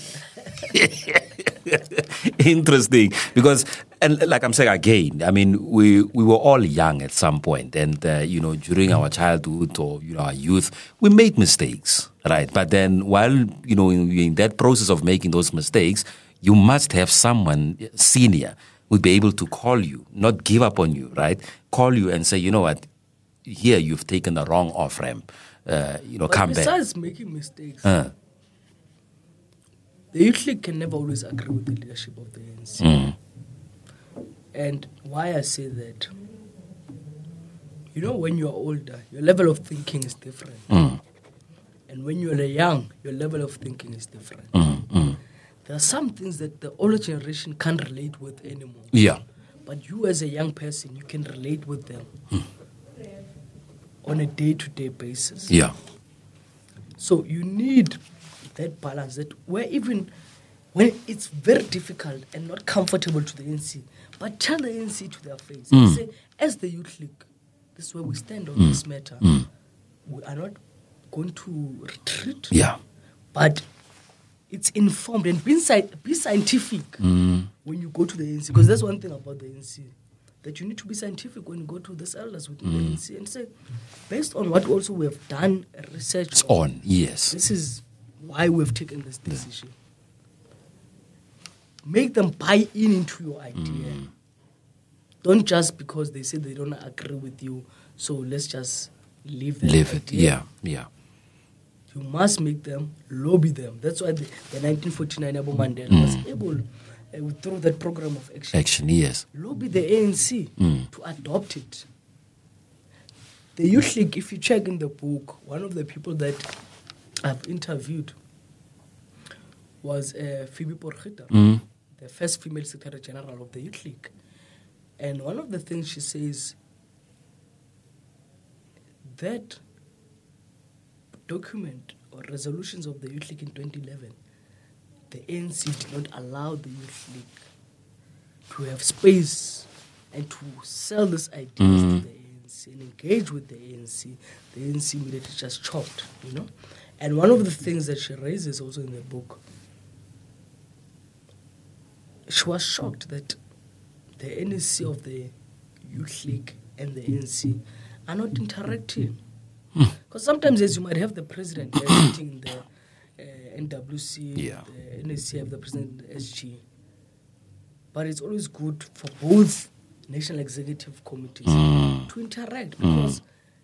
Interesting, because and like I'm saying again, I mean we we were all young at some point, and uh, you know during our childhood or you know our youth, we made mistakes, right? But then while you know in, in that process of making those mistakes, you must have someone senior who would be able to call you, not give up on you, right? Call you and say, you know what, here you've taken the wrong off ramp, uh, you know, But come back. besides making mistakes, Uh, the youth league can never always agree with the leadership of the A N C. mm, And why I say that, you know, when you are older, your level of thinking is different. mm, And when you are young, your level of thinking is different. mm, mm. There are some things that the older generation can't relate with anymore. Yeah. But you as a young person, you can relate with them on a day-to-day basis. Yeah. So you need that balance, that where even when it's very difficult and not comfortable to the N C, but tell the N C to their face and Mm. say, as the youth league, this is where we stand on Mm. this matter. Mm. We are not going to retreat, Yeah. but it's informed and be, sci- be scientific Mm. when you go to the N C, because that's one thing about the N C, that you need to be scientific when you go to these elders within the N C and say, based on what also we have done research It's on, yes. this is why we've taken this decision. Make them buy in into your idea. Mm. Don't just because they say they don't agree with you, so let's just leave that Live it, idea. yeah, yeah. You must make them, lobby them. That's why the, the nineteen forty-nine Abu Mandela was able, uh, through that program of action, Action, yes. lobby the A N C Mm. to adopt it. The Youth League, if you check in the book, one of the people that I've interviewed was uh, Phoebe Porchita, Mm. the first female Secretary General of the Youth League. And one of the things she says, that document or resolutions of the Youth League in twenty eleven, the A N C did not allow the Youth League to have space and to sell these ideas Mm. to the A N C and engage with the A N C. The A N C immediately just chopped, you know. And one of the things that she raises also in the book, she was shocked that the N E C of the Youth League and the A N C are not interacting. Because sometimes, as you might have the president there sitting in the uh, N W C, Yeah. the N E C have the president in the S G. But it's always good for both national executive committees Mm. to interact, because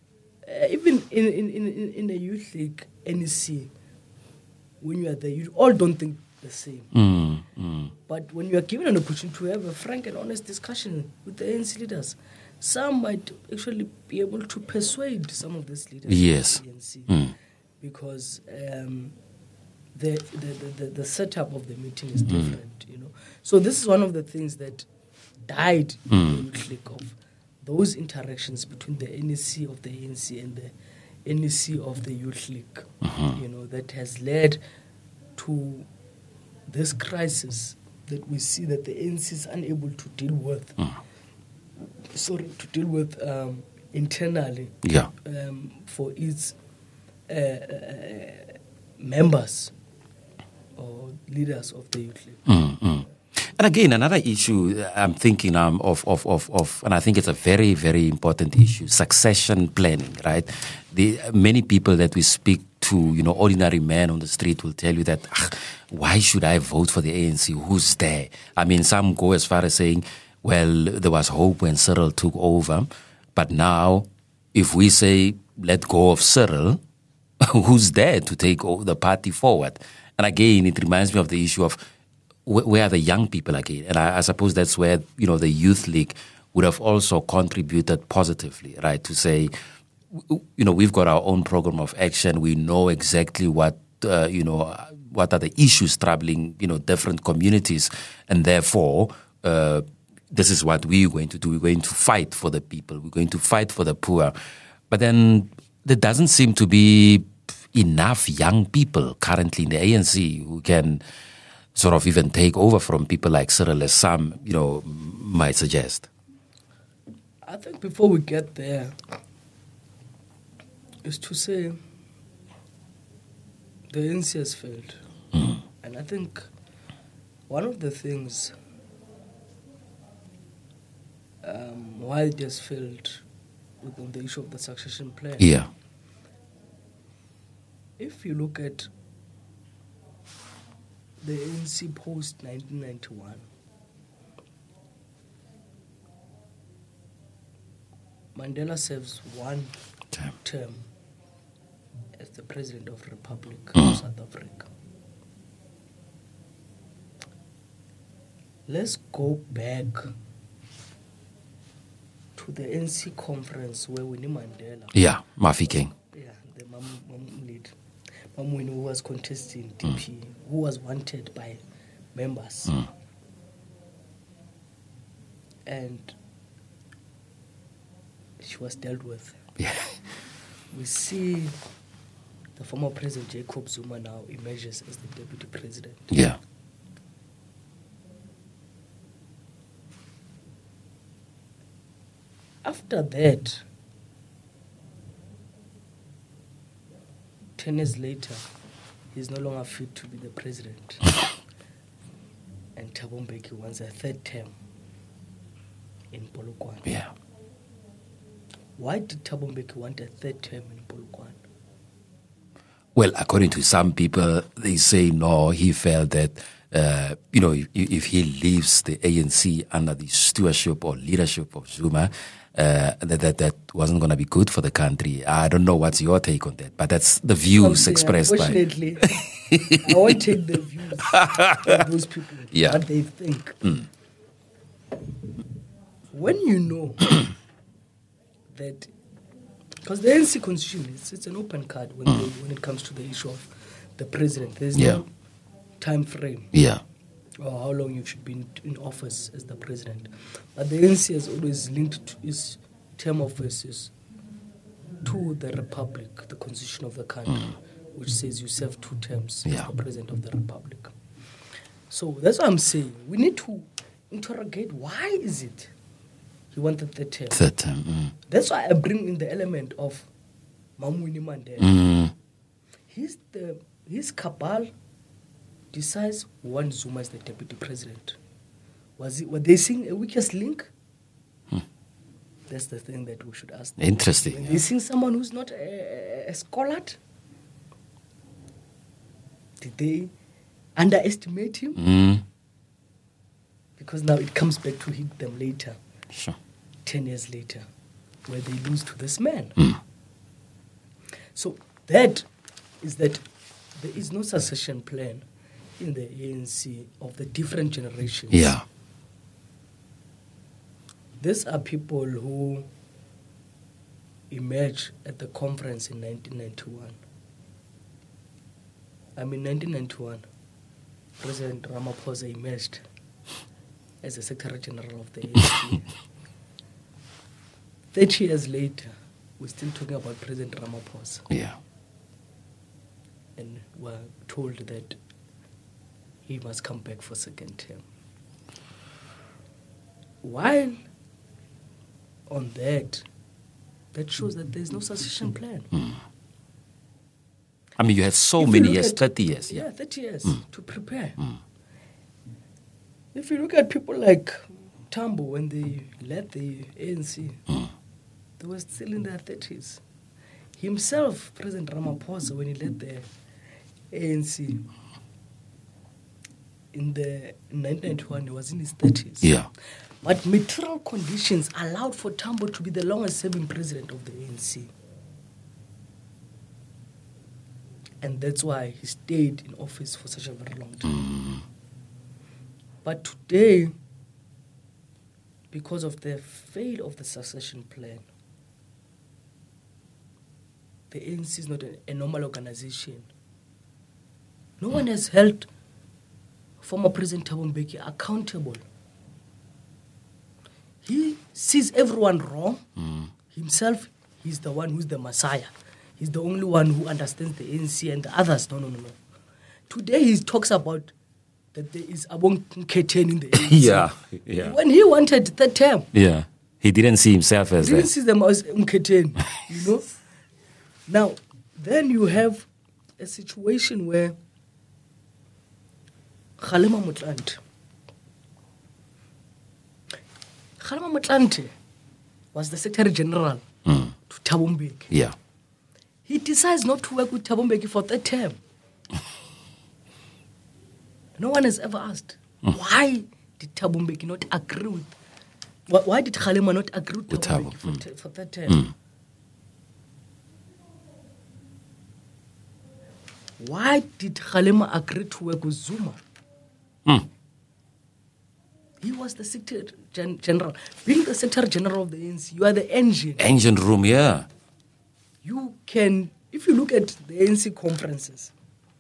uh, even in, in, in, in a youth league, N E C, when you are there, you all don't think the same. Mm, mm. But when you are given an opportunity to have a frank and honest discussion with the A N C leaders, some might actually be able to persuade some of these leaders Yes. of the A N C Mm. because um, the, the, the, the, the setup of the meeting is different, you know. So this is one of the things that died in Mm. the youth league, of those interactions between the N E C of the A N C and the N E C of the youth league, Mhm. you know, that has led to this crisis that we see that the A N C is unable to deal with. Mm. Sorry, to deal with um, internally Yeah. um, for its uh, uh, members or leaders of the youth league. Mm, mm. And again, another issue I'm thinking um, of, of, of, of, and I think it's a very, very important issue, succession planning, right? The many people that we speak to, you know, ordinary men on the street will tell you that, "Ah, why should I vote for the A N C? Who's there?" I mean, some go as far as saying, well, there was hope when Cyril took over, but now if we say, let go of Cyril, who's there to take o- the party forward? And again, it reminds me of the issue of wh- where are the young people again? And I, I suppose that's where, you know, the Youth League would have also contributed positively, right? To say, w- you know, we've got our own program of action. We know exactly what, uh, you know, what are the issues troubling, you know, different communities. And therefore, uh, this is what we're going to do. We're going to fight for the people. We're going to fight for the poor. But then there doesn't seem to be enough young people currently in the A N C who can sort of even take over from people like Cyril, as some, you know, might suggest. I think before we get there, is to say the A N C has failed. Mm. And I think one of the things um, why it has failed within the issue of the succession plan, Yeah. if you look at the A N C post nineteen ninety-one, Mandela serves one Okay. term as the President of the Republic Mm. of South Africa. Let's go back to the N C conference where Winnie Mandela, Yeah, Mafikeng. yeah, the Mam, Mam lead, Mam Winnie, who was contesting D P, who was wanted by members, Mm. and she was dealt with. Yeah. We see the former President Jacob Zuma now emerges as the Deputy President. Yeah. After that, ten years later, he's no longer fit to be the president. And Thabo Mbeki wants a third term in Polokwane. Yeah. Why did Thabo Mbeki want a third term in Polokwane? Well, according to some people, they say no, he felt that, uh, you know, if, if he leaves the A N C under the stewardship or leadership of Zuma, uh, that, that that wasn't going to be good for the country. I don't know what's your take on that, but that's the views Something, expressed by... Unfortunately, I won't take the views of those people, Yeah. what they think. Mm. When you know that, because the A N C constitution, it's, it's an open card when, they, when it comes to the issue of the president. There's Yeah. no time frame Yeah. or how long you should be in, in office as the president. But the A N C has always linked to its term offices to the republic, the constitution of the country, which says you serve two terms Yeah. as the president of the republic. So that's what I'm saying. We need to interrogate why is it he wanted the term. Third time. Mm. That's why I bring in the element of Mamwini Mandela. Mm. He's the his cabal decides one Zuma as the deputy president. Was it were they seeing a weakest link? Hmm. That's the thing that we should ask them. Interesting. When they seeing someone who's not a, a scholar, did they underestimate him? Mm. Because now it comes back to hit them later, Sure. ten years later, where they lose to this man. Mm. So that is that there is no succession plan in the A N C of the different generations. Yeah. These are people who emerged at the conference in nineteen ninety-one. I mean, nineteen ninety-one, President Ramaphosa emerged as the Secretary General of the A N C. Thirty years later, we're still talking about President Ramaphosa. Yeah. And we're told that he must come back for second term. While on that, that shows that there's no succession plan. Mm. I mean, you had so If you many look years, at- thirty years. Yeah. Yeah, thirty years Mm. to prepare. Mm. If you look at people like Tambo, when they led the A N C, Mm. they were still in their thirties. Himself, President Ramaphosa, when he led the A N C in the in nineteen ninety-one, he was in his thirties. Yeah. But material conditions allowed for Tambo to be the longest-serving president of the A N C. And that's why he stayed in office for such a very long time. Mm. But today, because of the fail of the succession plan, the A N C is not a, a normal organization. No one has held former President Thabo Mbeki accountable. He sees everyone wrong. Mm. Himself, he's the one who's the Messiah. He's the only one who understands the A N C, and the others, no, no, no, no. Today he talks about that there is Abong Nketen in the A N C. Yeah. Yeah. When he wanted third term, Yeah. He didn't see himself as he didn't that. see them as Nketen, you know. Now, then you have a situation where Kgalema Motlanthe, Kgalema Motlanthe was the Secretary General Mm. to Thabo Mbeki. Yeah. He decides not to work with Thabo Mbeki for third term. No one has ever asked, Mm. why did Thabo Mbeki not agree with, why, why did Kgalema not agree with With Thabo Thabo, Mbeki for, mm. te- for third term? Mm. Why did Kgalema agree to work with Zuma? Mm. He was the Secretary Gen- General. Being the Secretary General of the A N C, you are the engine. Engine room, yeah. You can, if you look at the A N C conferences,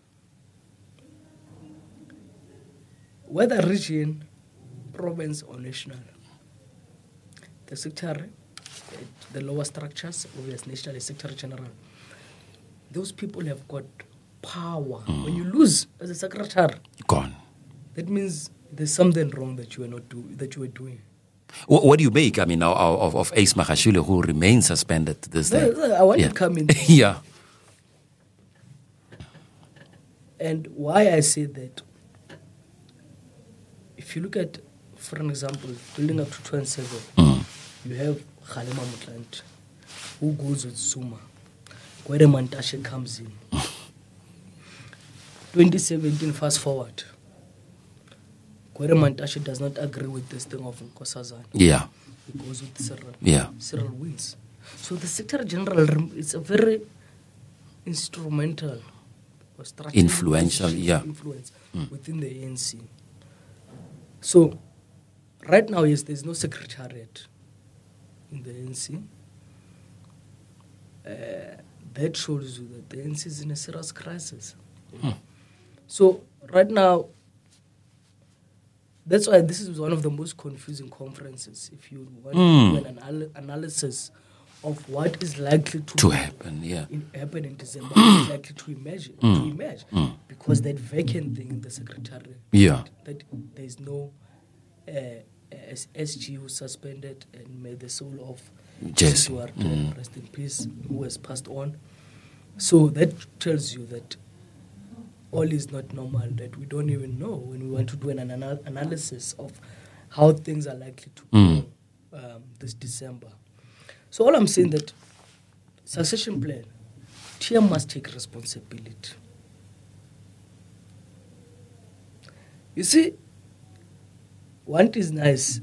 whether region, province, or national, the secretary, the lower structures, obviously national is Secretary General, those people have got power. Mm. When you lose as a secretary, Gone. that means there's something wrong that you are not do that you were doing. What, what do you make, I mean, of, of, of Ace Magashule, who remains suspended to this day? Well, I want yeah. to come in. Yeah. And why I say that, if you look at, for an example, building up to twenty-seven, Mm. you have Kgalema Motlanthe, who goes with Zuma. Gwede Mantashe comes in. twenty seventeen, fast forward. Gwede Mantashe does not agree with this thing of Nkosazana. Yeah. He goes with Cyril. Yeah. Cyril wins. So the Secretary General rem- is a very instrumental or strategic Influential, position, yeah. influence Mm. within the A N C. So right now, yes, there's no secretariat in the A N C. Uh, that shows you that the A N C is in a serious crisis. Hmm. So right now, that's why this is one of the most confusing conferences. If you want Mm. to do an anal- analysis of what is likely to, To happen, yeah. in, happen in December, what is likely to emerge, Mm. to emerge, Mm. because that vacant thing in the secretariat, Yeah. that there is no uh, S- SG who suspended, and may the soul of Jesse. Duarte, Mm. rest in peace, who has passed on. So that tells you that all is not normal, that we don't even know when we want to do an anal- analysis of how things are likely to Mm. go um, this December. So all I'm saying that succession plan, T M must take responsibility. You see, one is nice,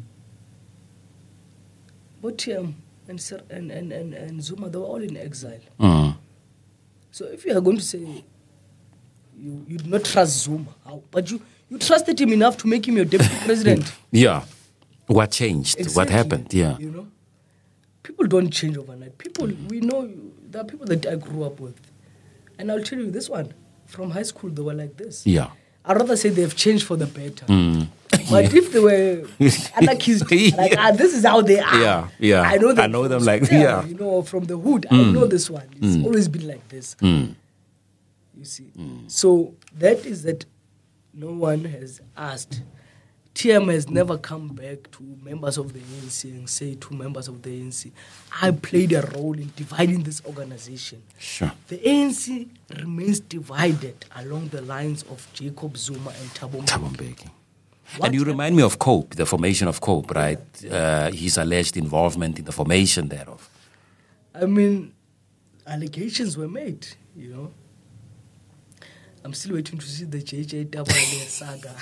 but T M and, Sir- and, and, and, and Zuma, they were all in exile. Mm. So if you are going to say you you do not trust Zuma, how? But you, you trusted him enough to make him your deputy president. Yeah. What changed? Exactly. What happened? Yeah. You know, people don't change overnight. People, we know, there are people that I grew up with. And I'll tell you this one, from high school, they were like this. Yeah. I'd rather say they've changed for the better. Mm. But if they were anarchists, like, ah, this is how they are. Yeah, yeah. I know them, I know them from like, Stella, yeah. You know, from the hood, Mm. I know this one. It's Mm. always been like this. Mm. You see. Mm. So that is that no one has asked. T M has never come back to members of the A N C and say to members of the A N C, I played a role in dividing this organization. Sure. The A N C remains divided along the lines of Jacob Zuma and Thabo Mbeki. Thabo Mbeki. What And you remind me of COPE, the formation of COPE, right? Uh, his alleged involvement in the formation thereof. I mean, allegations were made, you know. I'm still waiting to see the J J Tabane saga.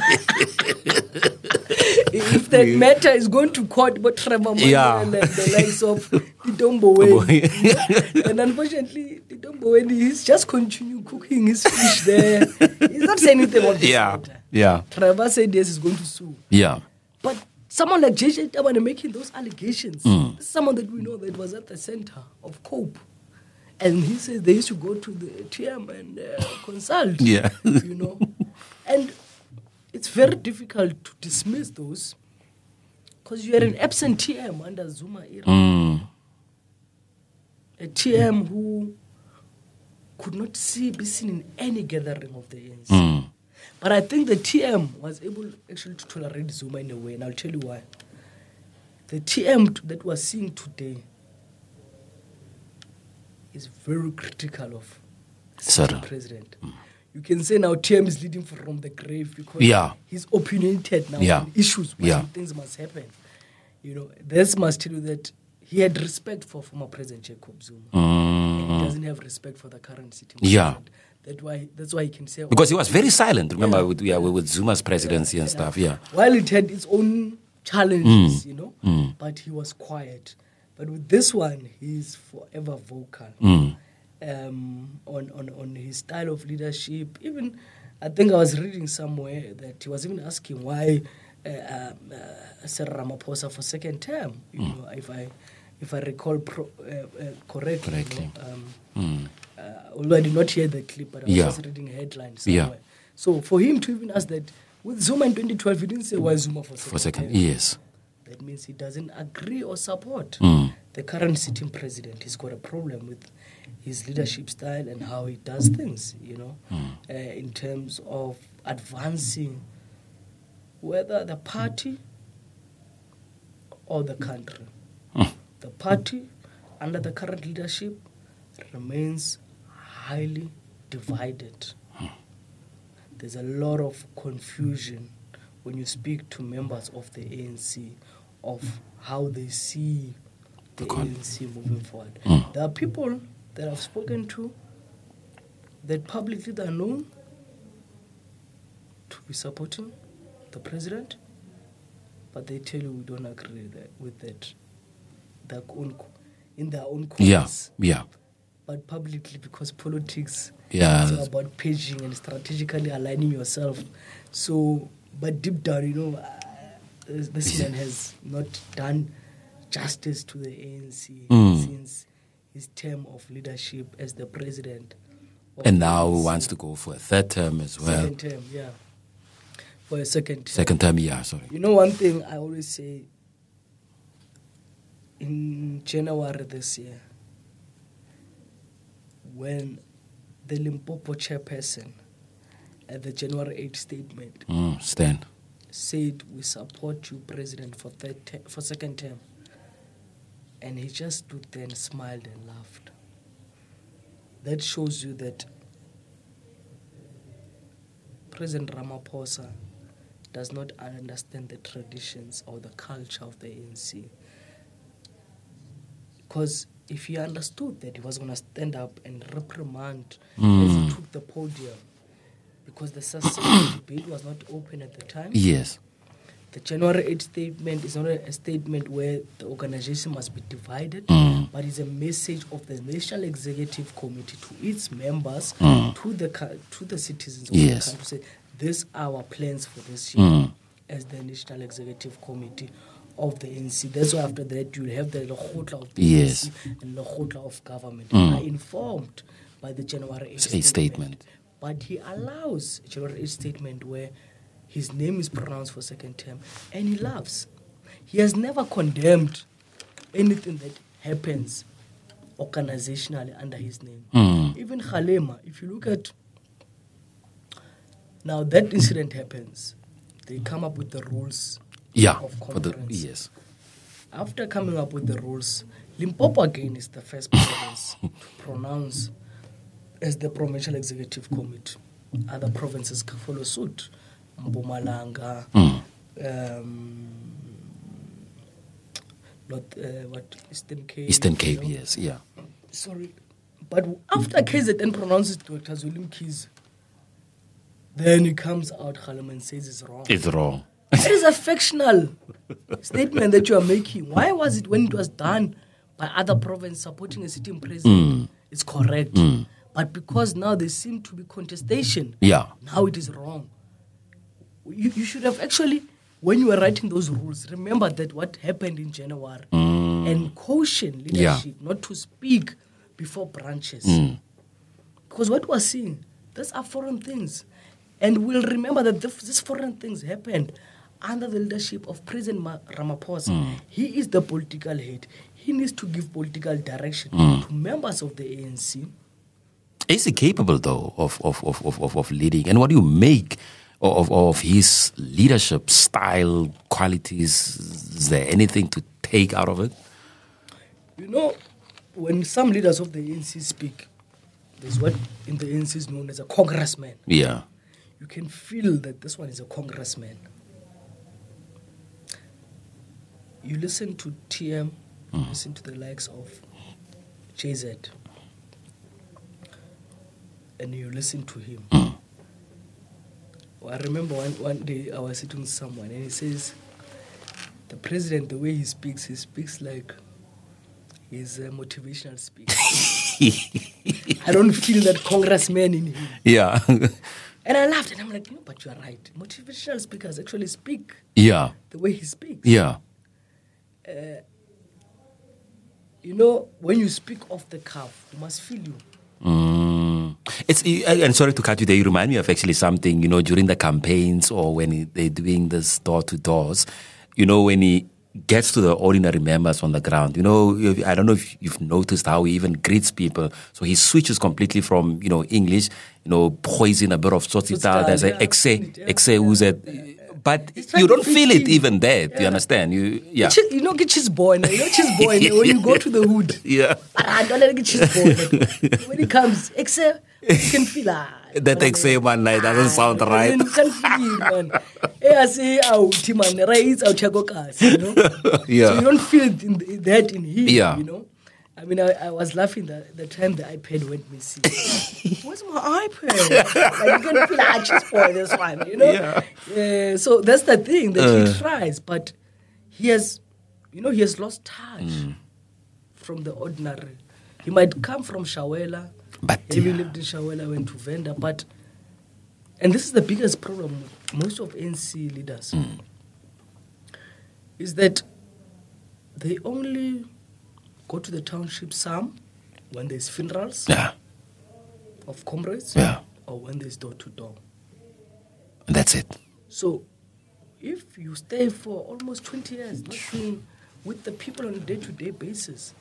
If that matter is going to court, but Trevor Yeah. and the likes of Titombo Weni. And unfortunately, Titombo Weni, he's just continue cooking his fish there. He's not saying anything about this Yeah, matter. yeah, Trevor said yes, he's going to sue. yeah. But someone like J J Tabane making those allegations, Mm. someone that we know that was at the center of COPE. And he says they used to go to the T M and uh, consult, Yeah. you know. And it's very difficult to dismiss those because you are an absent T M under Zuma era. Mm. A T M who could not see, be seen in any gathering of the A N C. Mm. But I think the T M was able actually to tolerate Zuma in a way, and I'll tell you why. The T M t- that we're seeing today is very critical of the Certain. sitting president. Mm. You can say now T M is leading from the grave because Yeah. he's opinionated now Yeah. on issues where Yeah. things must happen. You know, this must tell you that he had respect for former President Jacob Zuma. And he Mm. doesn't have respect for the current sitting Yeah. president. That why, that's why he can say... Because he was very silent, remember, Yeah. with, yeah, with Zuma's presidency and stuff, yeah. While it had its own challenges, Mm. you know, Mm. but he was quiet. But with this one, he's forever vocal Mm. um, on, on, on his style of leadership. Even, I think I was reading somewhere that he was even asking why uh, um, uh, Cyril Ramaphosa for second term, you Mm. know, if I if I recall pro, uh, uh, correctly. Correctly. You know, um, Mm. uh, although I did not hear the clip, but I was Yeah. just reading headlines Yeah. somewhere. So for him to even ask that, with Zuma in twenty twelve, he didn't say why Zuma for second For a second, term. yes. That means he doesn't agree or support Mm. the current sitting president. He's got a problem with his leadership style and how he does things, you know, Mm. uh, in terms of advancing whether the party or the country. Mm. The party under the current leadership remains highly divided. Mm. There's a lot of confusion when you speak to members of the A N C of how they see the, The A con- N C moving forward. Mm. There are people that I've spoken to that publicly they are known to be supporting the president, but they tell you we don't agree that, with that. Their own, co- in their own Yeah, corners. yeah, But publicly, because politics yeah. is about paging and strategically aligning yourself. So, but deep down, you know, uh, this this man has not done justice to the A N C Mm. since his term of leadership as the president. of And the now A N C. wants to go for a third term as well. Second term, yeah. For a second term. Second term, yeah, sorry. You know, one thing I always say, in January this year, when the Limpopo chairperson at the January eighth statement Mm. Stan. said, we support you, President, for third ter- for second term. And he just stood there and smiled and laughed. That shows you that President Ramaphosa does not understand the traditions or the culture of the A N C. Because if he understood that, he was going to stand up and reprimand Mm. as he took the podium, because the succession debate was not open at the time. Yes. The January eighth statement is not a statement where the organization must be divided, Mm. but it's a message of the National Executive Committee to its members, Mm. to the co- to the citizens of Yes. the country, say, these are our plans for this year Mm. as the National Executive Committee of the A N C. That's why after that you have the Lekgotla of the Yes. A N C and Lekgotla of government Mm. are informed by the January eighth Eighth statement. statement. But he allows a January eighth statement where his name is pronounced for second term, and he laughs. He has never condemned anything that happens organizationally under his name. Mm. Even Kgalema, if you look at now that incident happens, they come up with the rules Yeah. of For the, conference. yes. After coming up with the rules, Limpopo again is the first province to pronounce as the Provincial Executive Committee. Other provinces can follow suit. Mpumalanga, Mm. um, not uh, what Eastern Cape. Eastern you Cape, know. yes. Yeah. Sorry, but after K Z N pronounces Doctor Zulim Kiz, then he comes out Kgalema and says it's wrong. It's wrong. It is a fictional statement that you are making. Why was it when it was done by other provinces supporting a sitting president? Mm. It's correct. Mm. But because now there seem to be contestation, Yeah. now it is wrong. You, you should have actually, when you were writing those rules, remember that what happened in January Mm. and caution leadership not to speak before branches. Mm. Because what we're seeing, these are foreign things. And we'll remember that th- these foreign things happened under the leadership of President Ma- Ramaphosa. Mm. He is the political head. He needs to give political direction Mm. to members of the A N C. Is he capable, though, of, of, of, of, of- of leading? And what do you make of, of his leadership style, qualities? Is there anything to take out of it? You know, when some leaders of the A N C speak, there's what in the A N C is known as a congressman. Yeah. You can feel that this one is a congressman. You listen to T M, you listen to the likes of J Z, and you listen to him. Mm. I remember one, one day I was sitting with someone and he says, the president, the way he speaks, he speaks like he's a motivational speaker. I don't feel that congressman in him. Yeah. And I laughed and I'm like, no, but you're right. Motivational speakers actually speak Yeah. the way he speaks. Yeah. You know, when you speak off the cuff, you must feel you. Mm. It's and sorry to cut you there. You remind me of actually something, you know, during the campaigns or when he, they're doing this door to doors. You know, when he gets to the ordinary members on the ground. You know, if- I don't know if you've noticed how he even greets people. So he switches completely from, you know, English, you know, poison a bit of Tsotsitaal. There's a yeah, exe, yeah, exe who's at, but It's you like don't feel it fifteen. even there. Do you Yeah. understand? You, yeah. Chi- You know, get cheese boy. You know, cheese boy. When you go to the hood, Yeah. but I don't let get cheese boy. But when he comes, excel, you can feel ah, That exe man, like, doesn't sound right. You can feel man. Hey, I say out, man, right? Out chagokas, you know. Yeah. So you don't feel it in the, that in him. Yeah. You know. I mean, I, I was laughing the, the time the iPad went missing. Where's my iPad? Like, you can feel ah, cheese boy, this one, you know. Yeah. Uh, so that's the thing that Uh. he tries, but he has, you know, he has lost touch Mm. from the ordinary. He might come from Shawela, But, having yeah. lived in Shawela, went to Venda, but, and this is the biggest problem with most of N C leaders, Mm. is that they only go to the township some when there's funerals Yeah. of comrades Yeah. or when there's door to door. And that's it. So, if you stay for almost twenty years not being with the people on a day-to-day basis,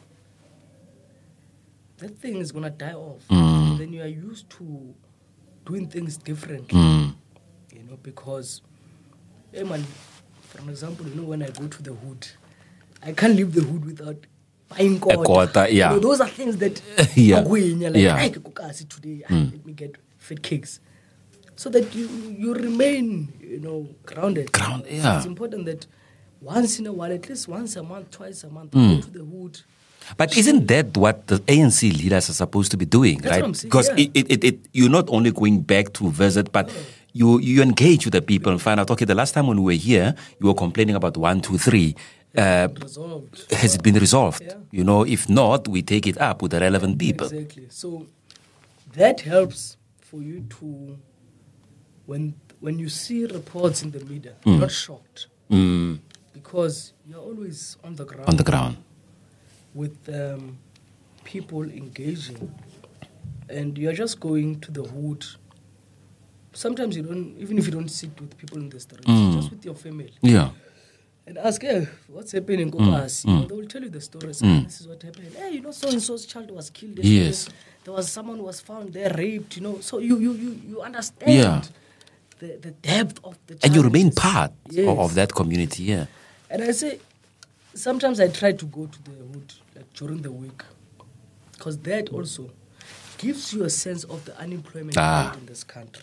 that thing is going to die off. Mm. Then you are used to doing things differently, Mm. you know, because, hey man, for an example, you know, when I go to the hood, I can't leave the hood without buying quarter. quarter, yeah. You know, those are things that Yeah. are going, like, Yeah. "Ay, ke kukasi today, ah, Mm. let me get fat cakes." So that you you remain, you know, grounded. Ground- It's- yeah. It's important that once in a while, at least once a month, twice a month, Mm. go to the hood. But isn't that what the A N C leaders are supposed to be doing, That's right? what I'm saying, Because yeah. it, it, it, it, you're not only going back to visit, but you you engage with the people and find out, okay, the last time when we were here, you were complaining about one, two, three. Uh, resolved. Has it been resolved? Yeah. You know, if not, we take it up with the relevant people. Exactly. So that helps for you to, when when you see reports in the media, Mm. you're not shocked. Mm. Because you're always on the ground. On the ground. With um, people engaging. And you're just going to the hood. Sometimes you don't, even if you don't sit with people in the streets, Mm. just with your family. Yeah. And ask, hey, what's happening? Mm, Mm. You know, mm. they will tell you the stories. Mm. Ah, this is what happened. Hey, you know, so-and-so's child was killed. Yes. Yesterday. There was someone who was found there, raped, you know. So you you you, you understand Yeah. the, the depth of the And you remain challenges. part Yes. of, of that community, yeah. And I say, sometimes I try to go to the hood like during the week, because that also gives you a sense of the unemployment Ah. rate in this country.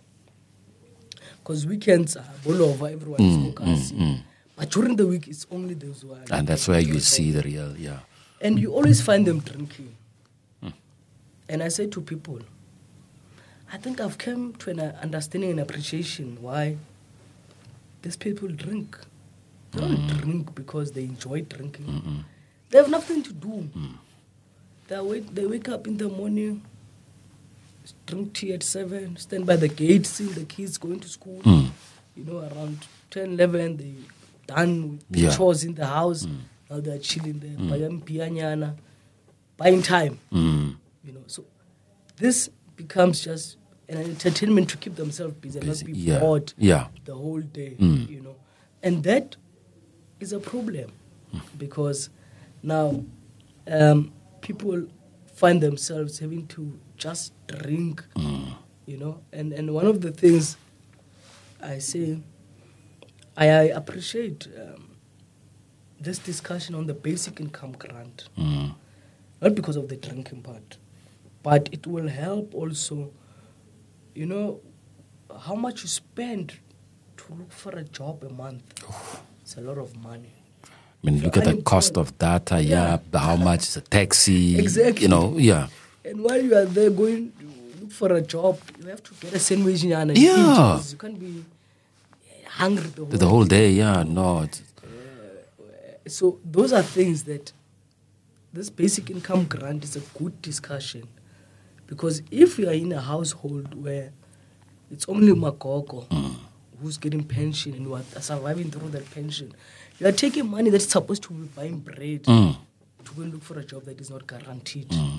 Because weekends are all over, everyone Mm, is focusing. mm, mm. But during the week, it's only those who are. And that's where you see the real, yeah. And you always find them drinking. And I say to people, I think I've come to an uh, understanding and appreciation why these people drink. They don't Mm. drink because they enjoy drinking. Mm-mm. They have nothing to do. Mm. They, wake, they wake up in the morning, drink tea at seven, stand by the gate, see the kids going to school. Mm. You know, around ten, eleven, they done with the Yeah. chores in the house. Mm. Now they're chilling there, Mm. buying pianyana, buying time. Mm. You know, so this becomes just an entertainment to keep themselves busy and not Busy, be yeah, bored yeah. the whole day. Mm. You know, and that is a problem because now um, people find themselves having to just drink. Mm. You know, and and one of the things I say, I, I appreciate um, this discussion on the basic income grant. Mm. Not because of the drinking part, but it will help also, you know, how much you spend to look for a job a month. It's a lot of money. I mean, look at the cost of data, yeah, Yeah. how much is a taxi, Exactly. you know, yeah. And while you are there going to look for a job, you have to get a sandwich and Yeah. eat, because you can't be hungry the whole, The whole day, yeah, no. It's, So those are things that this basic income grant is a good discussion, because if you are in a household where it's only Makoko mm. who's getting pension and you are surviving through that pension, you are taking money that's supposed to be buying bread Mm. to go and look for a job that is not guaranteed. Mm.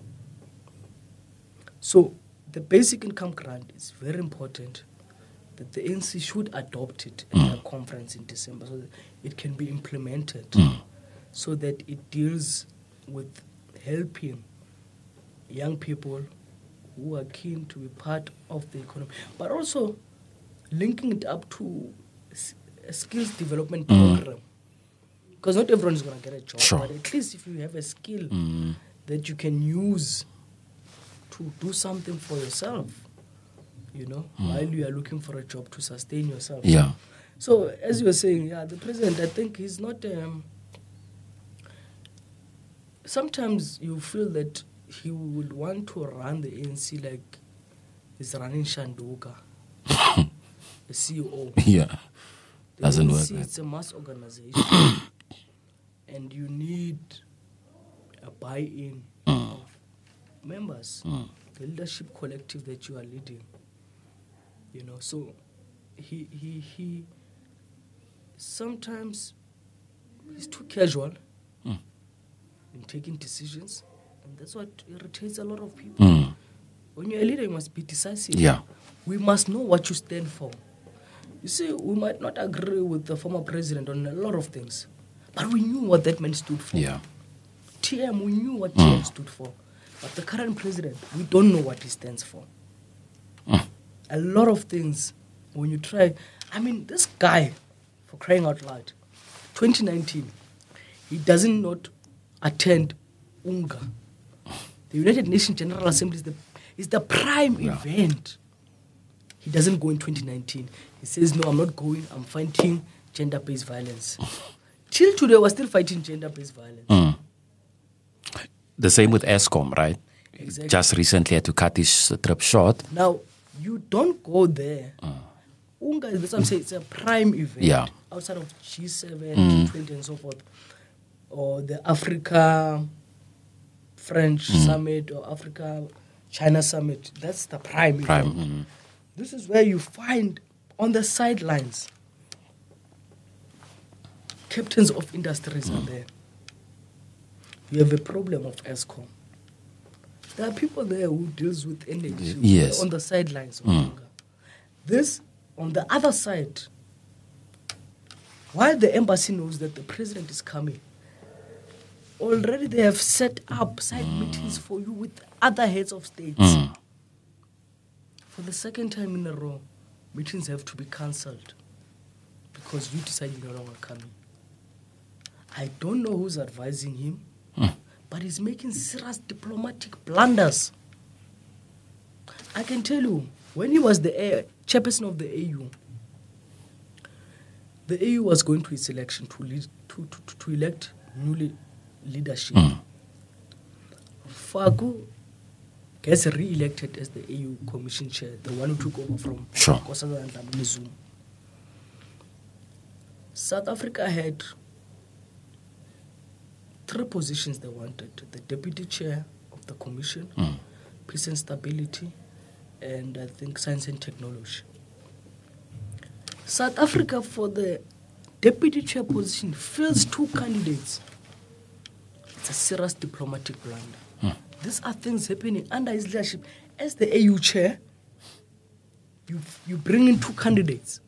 So the basic income grant is very important that the A N C should adopt it at Mm. their conference in December so that it can be implemented, Mm. so that it deals with helping young people who are keen to be part of the economy, but also linking it up to s- a skills development Mm. program. Because not everyone is going to get a job, Sure. but at least if you have a skill Mm. that you can use to do something for yourself, you know, while you are looking for a job to sustain yourself. Yeah. So, as you were saying, yeah, the president, I think he's not. Um, sometimes you feel that he would want to run the A N C like he's running Shanduka, a C E O. Yeah. The Doesn't A N work C, like it's a mass organization, and you need a buy-in Mm. of members, Mm. the leadership collective that you are leading. You know, so he he he. Sometimes he's too casual Mm. in taking decisions, and that's what irritates a lot of people. Mm. When you're a leader, you must be decisive. Yeah. We must know what you stand for. You see, we might not agree with the former president on a lot of things, but we knew what that man stood for. Yeah. T M, we knew what Mm. T M stood for. But the current president, we don't know what he stands for. Mm. A lot of things, when you try, I mean, this guy, for crying out loud, twenty nineteen, he doesn't not attend U N G A. The United Nations General Assembly is the, is the prime Yeah. event. He doesn't go in twenty nineteen. He says, no, I'm not going. I'm fighting gender-based violence. Till today, we're still fighting gender-based violence. Mm. The same with ESCOM, right? Exactly. Just recently had to cut his uh, trip short. Now, You don't go there. Mm. Unga, that's what I'm saying. It's a prime event yeah. outside of G seven, mm. G twenty, and so forth, or the Africa French mm. Summit or Africa China Summit. That's the prime, prime event. Mm. This is where you find on the sidelines captains of industries mm. are there. You have a problem of ESCOM. There are people there who deals with energy yes. on the sidelines of mm. Unga. This, on the other side, while the embassy knows that the president is coming, already they have set up side mm. meetings for you with other heads of states. Mm. For the second time in a row, meetings have to be cancelled because you decide you're no longer coming. I don't know who's advising him, mm. but he's making serious diplomatic blunders. I can tell you, when he was the uh, chairperson of the A U, the A U was going to its election to, lead, to, to, to elect new leadership. Mm. Faku gets re-elected as the A U Commission Chair, the one who took over from sure. Nkosazana Dlamini-Zuma. South Africa had three positions they wanted: the Deputy Chair of the Commission, mm. Peace and Stability, and I think Science and Technology. South Africa, for the Deputy Chair position, fills two candidates. It's a serious diplomatic blunder. Mm. These are things happening under his leadership. As the A U chair, you you bring in two candidates.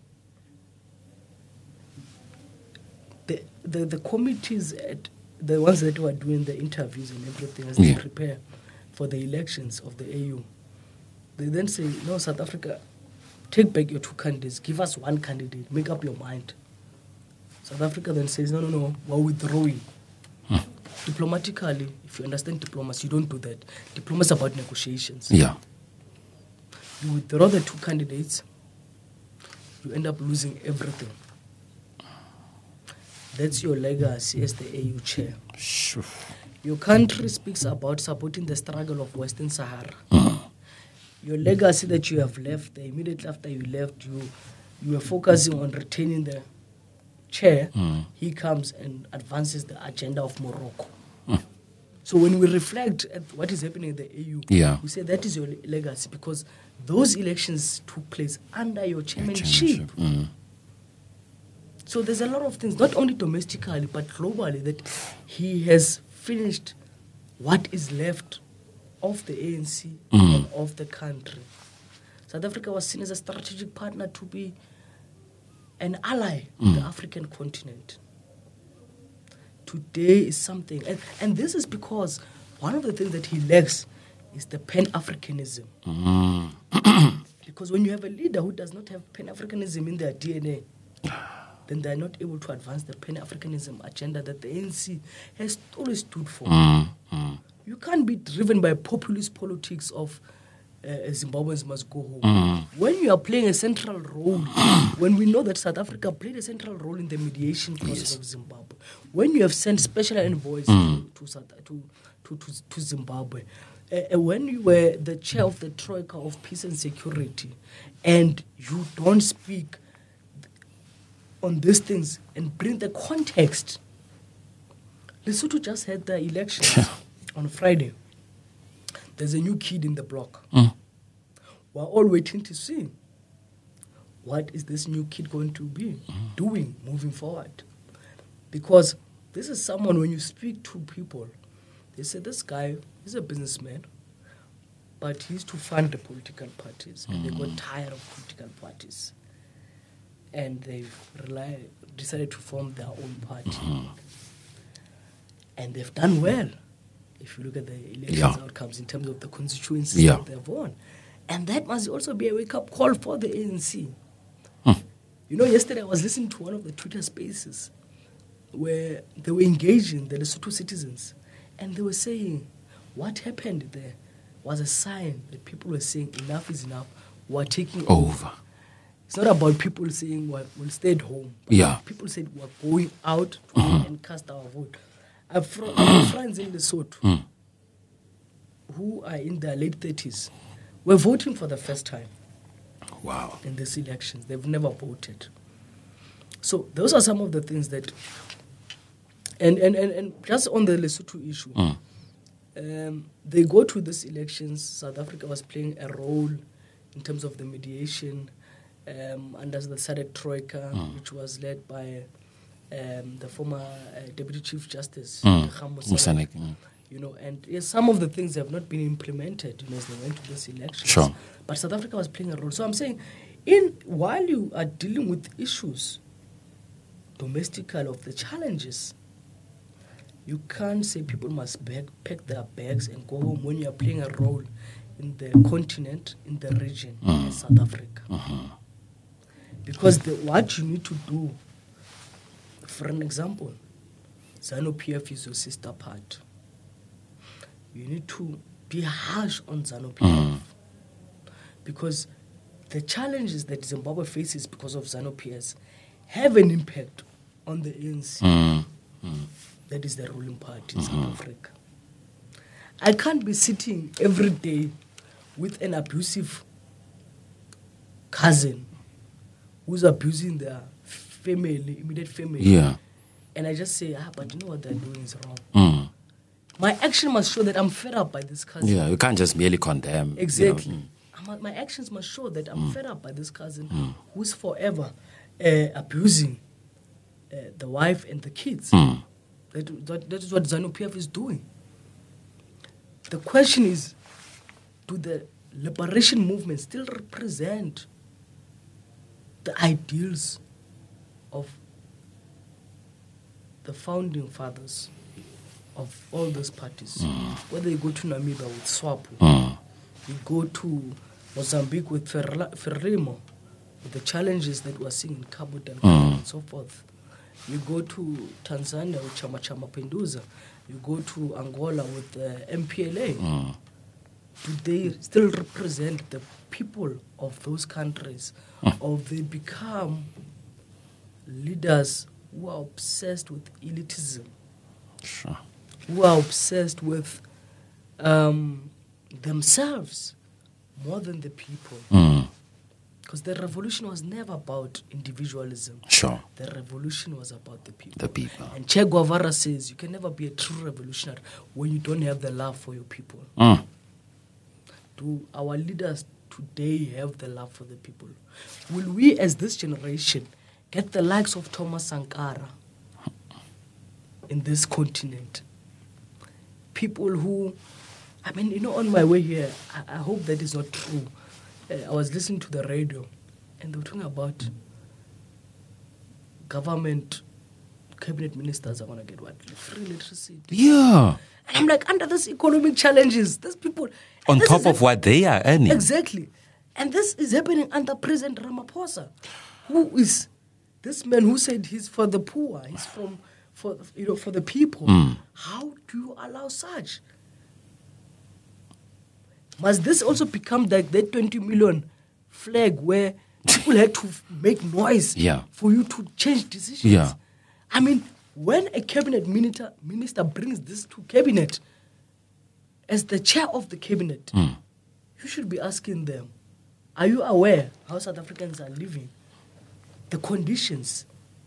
The the, the committees, at, the ones that were doing the interviews and everything as yeah. they prepare for the elections of the A U, they then say, no, South Africa, take back your two candidates, give us one candidate, make up your mind. South Africa then says, no, no, no, we're withdrawing. Hmm. Diplomatically, if you understand diplomacy, you don't do that. Diplomacy is about negotiations. Yeah. You withdraw the two candidates, you end up losing everything. That's your legacy as the A U chair. Sure. Your country speaks about supporting the struggle of Western Sahara. Mm. Your legacy that you have left, the immediately after you left, you you were focusing on retaining the chair. Mm. He comes and advances the agenda of Morocco. Mm. So when we reflect at what is happening in the A U, yeah. we say that is your legacy because those elections took place under your chairmanship. chairmanship. Mm. So there's a lot of things, not only domestically, but globally, that he has finished what is left of the A N C mm. and of the country. South Africa was seen as a strategic partner to be an ally mm. of the African continent. Today is something, and, and this is because one of the things that he lacks is the Pan-Africanism. Mm. Because when you have a leader who does not have Pan-Africanism in their D N A, then they are not able to advance the Pan-Africanism agenda that the A N C has always stood for. Mm, mm. You can't be driven by populist politics of uh, Zimbabweans must go home. Mm. When you are playing a central role, when we know that South Africa played a central role in the mediation process yes. of Zimbabwe, when you have sent special envoys mm. to, to, to, to, to, to Zimbabwe, uh, when you were the chair of the Troika of Peace and Security, and you don't speak on these things and bring the context. Lesotho just had the elections on Friday. There's a new kid in the block. Mm. We're all waiting to see what is this new kid going to be mm. doing moving forward. Because this is someone, when you speak to people, they say this guy is a businessman, but he used to fund the political parties, and mm. they got tired of political parties. And they've rely, decided to form their own party. Mm-hmm. And they've done well, if you look at the elections yeah. outcomes in terms of the constituencies yeah. that they've won. And that must also be a wake-up call for the A N C. Mm. You know, yesterday I was listening to one of the Twitter spaces where they were engaging the Lesotho citizens. And they were saying what happened there was a sign that people were saying enough is enough, we're taking over. over. It's not about people saying well, we'll stay at home. But yeah. people said we're going out to mm-hmm. and cast our vote. I have fr- friends in Lesotho mm. who are in their late thirties. We're voting for the first time. Wow. In these elections. They've never voted. So those are some of the things that... And, and, and, and just on the Lesotho issue, Mm. um, they go to these elections. South Africa was playing a role in terms of the mediation um, under the S A D C Troika, mm. which was led by um, the former uh, Deputy Chief Justice, mm. Musanek. Mm. You know, and yes, some of the things have not been implemented, you know, as they went to this election. Sure. But South Africa was playing a role. So I'm saying, in while you are dealing with issues, domestically, of the challenges, you can't say people must bag, pack their bags and go home when you are playing a role in the continent, in the region, mm. in South Africa. Mm-hmm. Because the, what you need to do, for an example, ZANU-P F is your sister part. You need to be harsh on ZANU-P F. Mm. Because the challenges that Zimbabwe faces because of ZANU-P F have an impact on the A N C. Mm. Mm. That is the ruling party in mm-hmm. South Africa. I can't be sitting every day with an abusive cousin who's abusing their family, immediate family. Yeah. And I just say, ah, but you know what they're doing is wrong. Mm. My action must show that I'm fed up by this cousin. Yeah, you can't just merely condemn. Exactly. You know? mm. My actions must show that I'm mm. fed up by this cousin mm. who's forever uh, abusing uh, the wife and the kids. Mm. That, that, that is what ZANU-P F is doing. The question is, do the liberation movement still represent the ideals of the founding fathers of all those parties? Mm. Whether you go to Namibia with SWAPO, mm. you go to Mozambique with Frelimo, with the challenges that we're seeing in Cabo Delgado mm. and so forth. You go to Tanzania with Chama Chama Penduza. You go to Angola with uh, M P L A. Mm. Do they still represent the people of those countries? Mm. Or they become leaders who are obsessed with elitism? Sure. Who are obsessed with um, themselves more than the people? Mm. Because the revolution was never about individualism. Sure. The revolution was about the people. The people. And Che Guevara says you can never be a true revolutionary when you don't have the love for your people. Mm. Do our leaders today have the love for the people? Will we, as this generation, get the likes of Thomas Sankara in this continent? People who, I mean, you know, on my way here, I, I hope that is not true. I was listening to the radio, and they were talking about government cabinet ministers are going to get what? Free electricity. Yeah. And I'm like, under these economic challenges, these people... On top of what they are earning. Exactly. And this is happening under President Ramaphosa, who is this man who said he's for the poor, he's from, for, you know, for the people. Mm. How do you allow such? Must this also become like that twenty million flag where people had to make noise yeah. for you to change decisions? Yeah. I mean, when a cabinet minister, minister brings this to cabinet, as the chair of the cabinet, mm. you should be asking them, are you aware how South Africans are living? The conditions.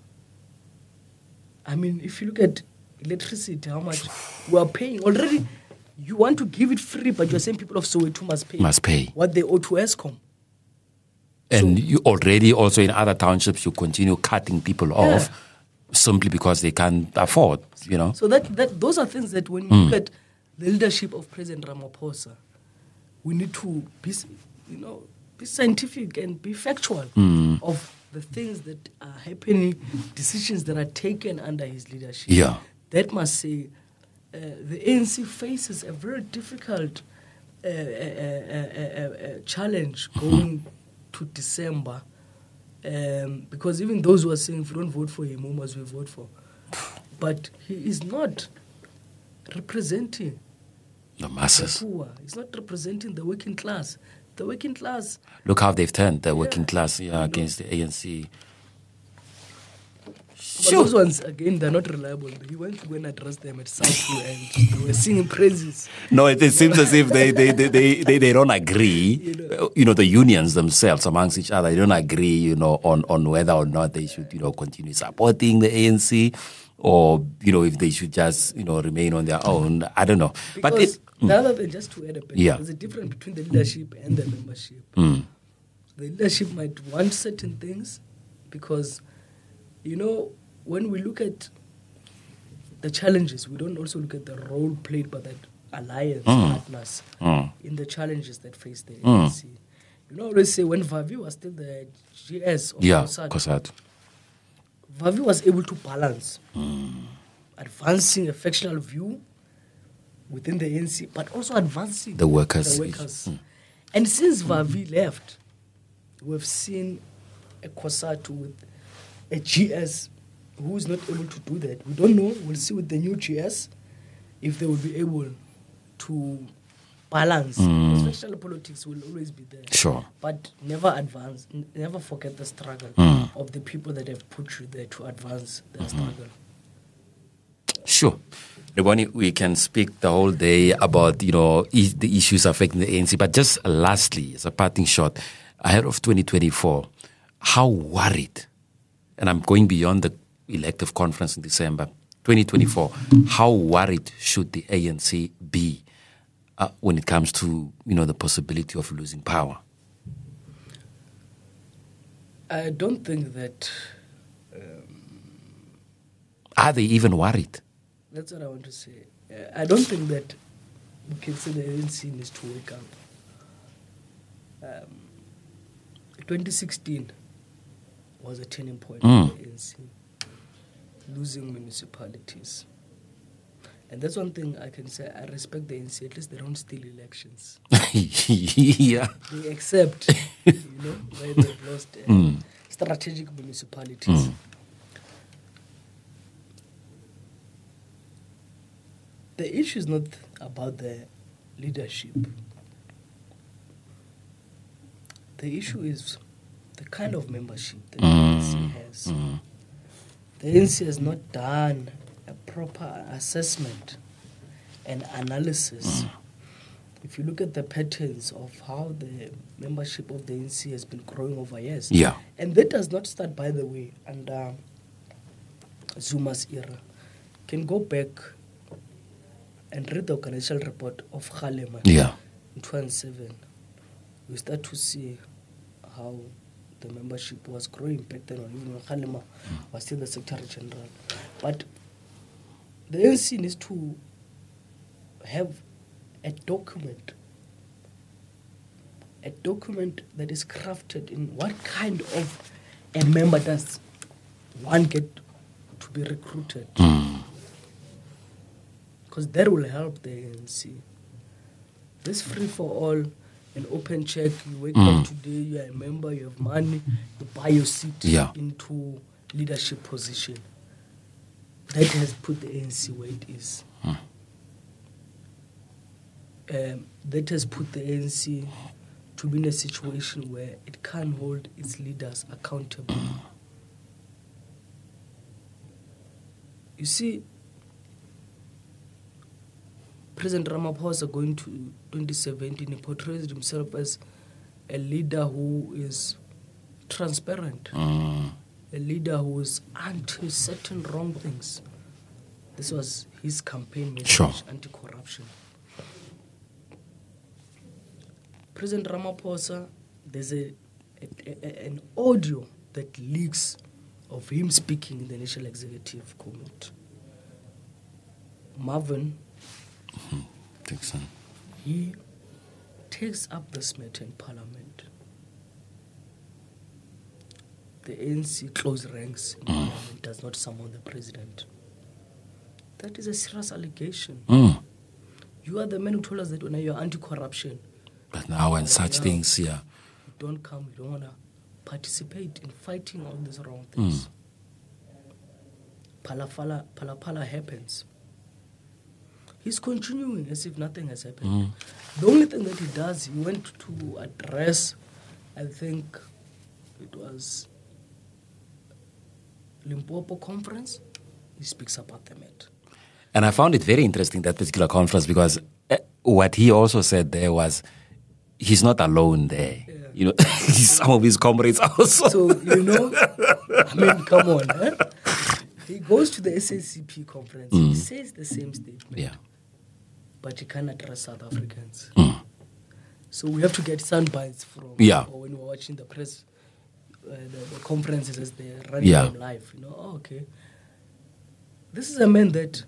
I mean, if you look at electricity, how much we are paying already. You want to give it free, but you're saying people of Soweto must pay. Must pay. What they owe to ESCOM. And so, you already also in other townships, you continue cutting people yeah. off simply because they can't afford, you know. So that, that those are things that when you mm. look at the leadership of President Ramaphosa, we need to be, you know, be scientific and be factual mm. of the things that are happening, decisions that are taken under his leadership. Yeah. That must say, Uh, the A N C faces a very difficult uh, uh, uh, uh, uh, challenge going to December um, because even those who are saying if we don't vote for him, who must we vote for? But he is not representing the masses. The poor. He's not representing the working class. The working class. Look how they've turned the working yeah. class yeah, against the A N C. But those ones, again, they're not reliable. He went to go and address them at Southview and they were singing praises. No, it, it seems as if they, they, they, they, they, they don't agree. You know. You know, the unions themselves amongst each other, they don't agree, you know, on, on whether or not they should, you know, continue supporting the A N C or, you know, if they should just, you know, remain on their own. I don't know. Because but it, the other thing, just to add a bit, Yeah. there's a difference between the leadership and the membership. mm, The leadership might want certain things because, you know, when we look at the challenges, we don't also look at the role played by that alliance Mm. partners mm, in the challenges that face the Mm. A N C. You know, I always say when Vavi was still the G S of yeah, COSATU, COSATU. Vavi was able to balance Mm, advancing a factional view within the A N C, but also advancing The workers' The workers. And since Vavi left, we've seen a COSATU with a G S who is not able to do that. We don't know. We'll see with the new G S if they will be able to balance. Mm. Because factional politics will always be there. Sure. But never advance, n- never forget the struggle Mm. of the people that have put you there to advance their struggle. Sure. Reboni, we can speak the whole day about, you know, I- the issues affecting the A N C. But just lastly, as a parting shot, ahead of twenty twenty-four, how worried, and I'm going beyond the elective conference in December, twenty twenty-four, how worried should the A N C be uh, when it comes to, you know, the possibility of losing power? I don't think that Are they even worried? that's what I want to say. Uh, I don't think that we can say the A N C needs to wake up. Um, twenty sixteen was a turning point Mm. for the A N C, losing municipalities. And that's one thing I can say. I respect the A N C. At least they don't steal elections. yeah. They accept, you know, where they've lost uh, Mm. strategic municipalities. Mm. The issue is not about the leadership. The issue is the kind of membership that the A N C Mm. has. Mm. The A N C has not done a proper assessment and analysis. If you look at the patterns of how the membership of the A N C has been growing over years, Yeah. and that does not start, by the way, under Zuma's era. Can go back and read the organizational report of Kgalema Yeah. in two thousand seven. We start to see how the membership was growing back then, even when Kgalema was still the Secretary General. But the A N C needs to have a document, a document that is crafted in what kind of a member does one get to be recruited. Mm. Because that will help the A N C. This free for all, an open check, you wake Mm. up today, you are a member, you have money, you buy your seat Yeah. into leadership position. That has put the A N C where it is. Mm. Um, that has put the A N C to be in a situation where it can't hold its leaders accountable. You see, President Ramaphosa going to twenty seventeen, he portrays himself as a leader who is transparent, Mm. a leader who is anti certain wrong things. This was his campaign message, Sure. anti-corruption. President Ramaphosa, there's a, a, a an audio that leaks of him speaking in the National Executive Committee. Marvin, Dixon. he takes up this matter in Parliament. The A N C close ranks in Parliament, does not summon the president. That is a serious allegation. Mm. You are the man who told us that when you're anti-corruption, But now when such now- things, yeah. you don't come, you don't want to participate in fighting all these wrong things. Palapala, palapala happens. He's continuing as if nothing has happened. The only thing that he does, he went to address, I think it was Limpopo conference, he speaks about the matter. And I found it very interesting, that particular conference, because uh, what he also said there was he's not alone there. Yeah. You know, some of his comrades also. So, you know, I mean, come on. Eh? He goes to the S A C P conference. Mm. He says the same statement. Yeah. But he can't address South Africans. Mm. So we have to get sound bites from, yeah. or when we're watching the press, uh, the, the conferences as they're running yeah. them live. You know, oh, okay. This is a man that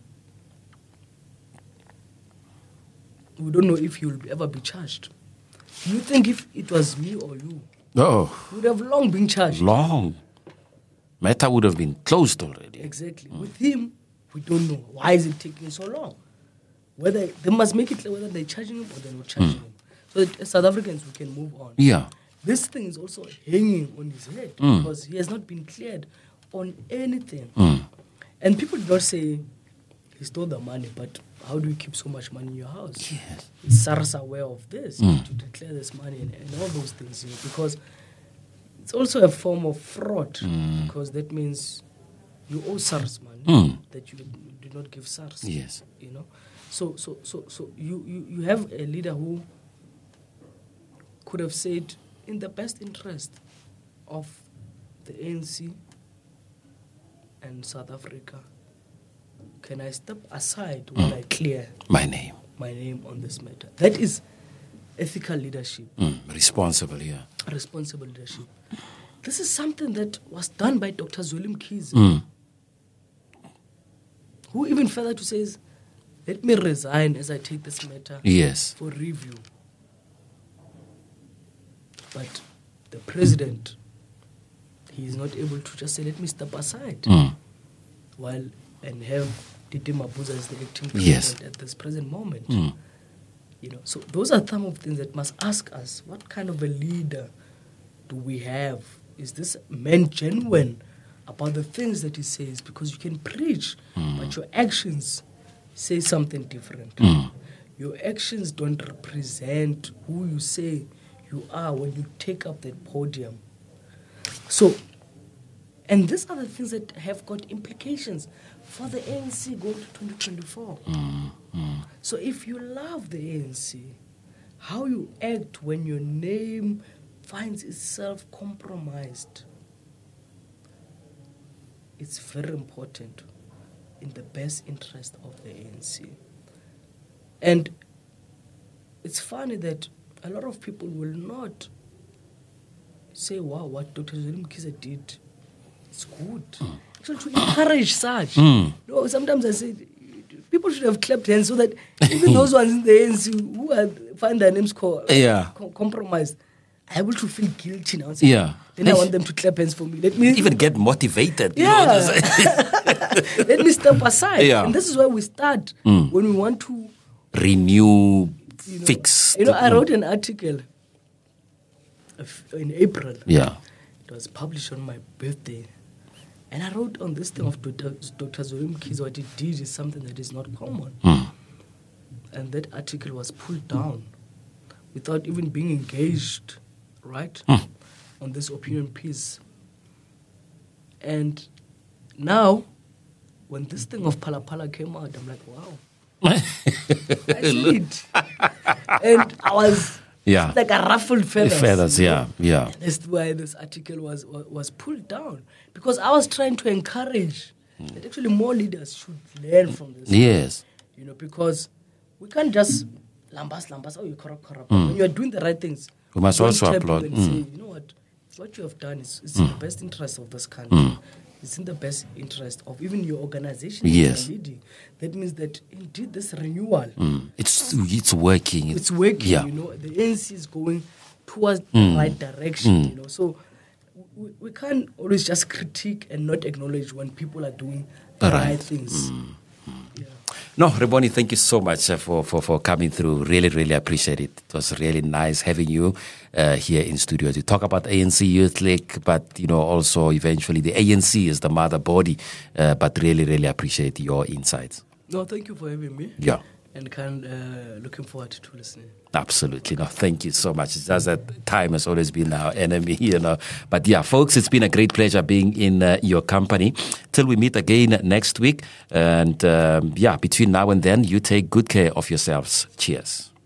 we don't know if he will ever be charged. You think if it was me or you, oh, would have long been charged. Long. Matter would have been closed already. Exactly. Mm. With him, we don't know. Why is it taking so long? Whether they must make it clear whether they're charging him or they're not charging mm. him. So that as South Africans, we can move on. Yeah. This thing is also hanging on his head mm. because he has not been cleared on anything. Mm. And people do not say he stole the money, but how do you keep so much money in your house? Yes. Is SARS aware of this Mm. to declare this money and, and all those things? You know, because it's also a form of fraud mm. because that means you owe SARS money mm. that you did not give SARS. Yes. You know, so so so so you, you, you have a leader who could have said, in the best interest of the A N C and South Africa, can I step aside while mm. I clear my name my name on this matter? That is ethical leadership. Mm. Responsible, yeah. Responsible leadership. This is something that was done by Doctor Zweli Mkhize, mm. who even further to says, let me resign as I take this matter yes. for review. But the president, he is not able to just say, let me step aside mm. while and have Titi Mabuza as the acting president yes. at this present moment. Mm. You know, so those are some of the things that must ask us, what kind of a leader do we have? Is this man genuine about the things that he says? Because you can preach, mm. but your actions say something different. Mm. Your actions don't represent who you say you are when you take up that podium. So, and these are the things that have got implications for the A N C going to twenty twenty-four. Mm, mm. So if you love the A N C, how you act when your name finds itself compromised, it's very important in the best interest of the A N C. And it's funny that a lot of people will not say, wow, what Doctor Zweli Mkhize did, it's good. Mm. Actually, to encourage such. Mm. No, sometimes I say, people should have clapped hands so that even those ones in the A N C who are, find their names co- yeah. co- compromised are able to feel guilty now. So yeah. Then I want them to clap hands for me. Let me even get motivated. Yeah. You know, let me step aside. Yeah. And this is where we start mm. when we want to renew, you know, fix. You know, I wrote an article in April. Yeah. It was published on my birthday. And I wrote on this thing of Doctor Zweli Mkhize, what he did is something that is not common. Mm. And that article was pulled down without even being engaged, right, mm. on this opinion piece. And now, when this thing of Phala Phala came out, I'm like, wow. I see it. And I was yeah. like a ruffled feathers. Feathers, yeah, yeah. That's why this article was, was, was pulled down. Because I was trying to encourage mm. that actually more leaders should learn from this. Yes. You know, because we can't just lambas, lambas, oh, you corrupt, corrupt. Mm. When you are doing the right things, we must also applaud. And mm. say, you know what, what you have done is, is mm. in the best interest of this country. Mm. It's in the best interest of even your organization yes. that you're leading. That means that indeed this renewal, mm. it's it's working. It's working. Yeah. You know, the A N C is going towards mm. the right direction. Mm. You know, so we, we can't always just critique and not acknowledge when people are doing the right, right things. Mm. Yeah. No, Rebone, thank you so much uh, for, for, for coming through. Really, really appreciate it. It was really nice having you uh, here in studio to talk about A N C Youth League, but, you know, also eventually the A N C is the mother body, uh, but really, really appreciate your insights. No, thank you for having me. Yeah. And kind uh, looking forward to listening. Absolutely. No, thank you so much. It's just that time has always been our enemy, you know. But yeah, folks, it's been a great pleasure being in uh, your company. Till we meet again next week. And um, yeah, between now and then, you take good care of yourselves. Cheers.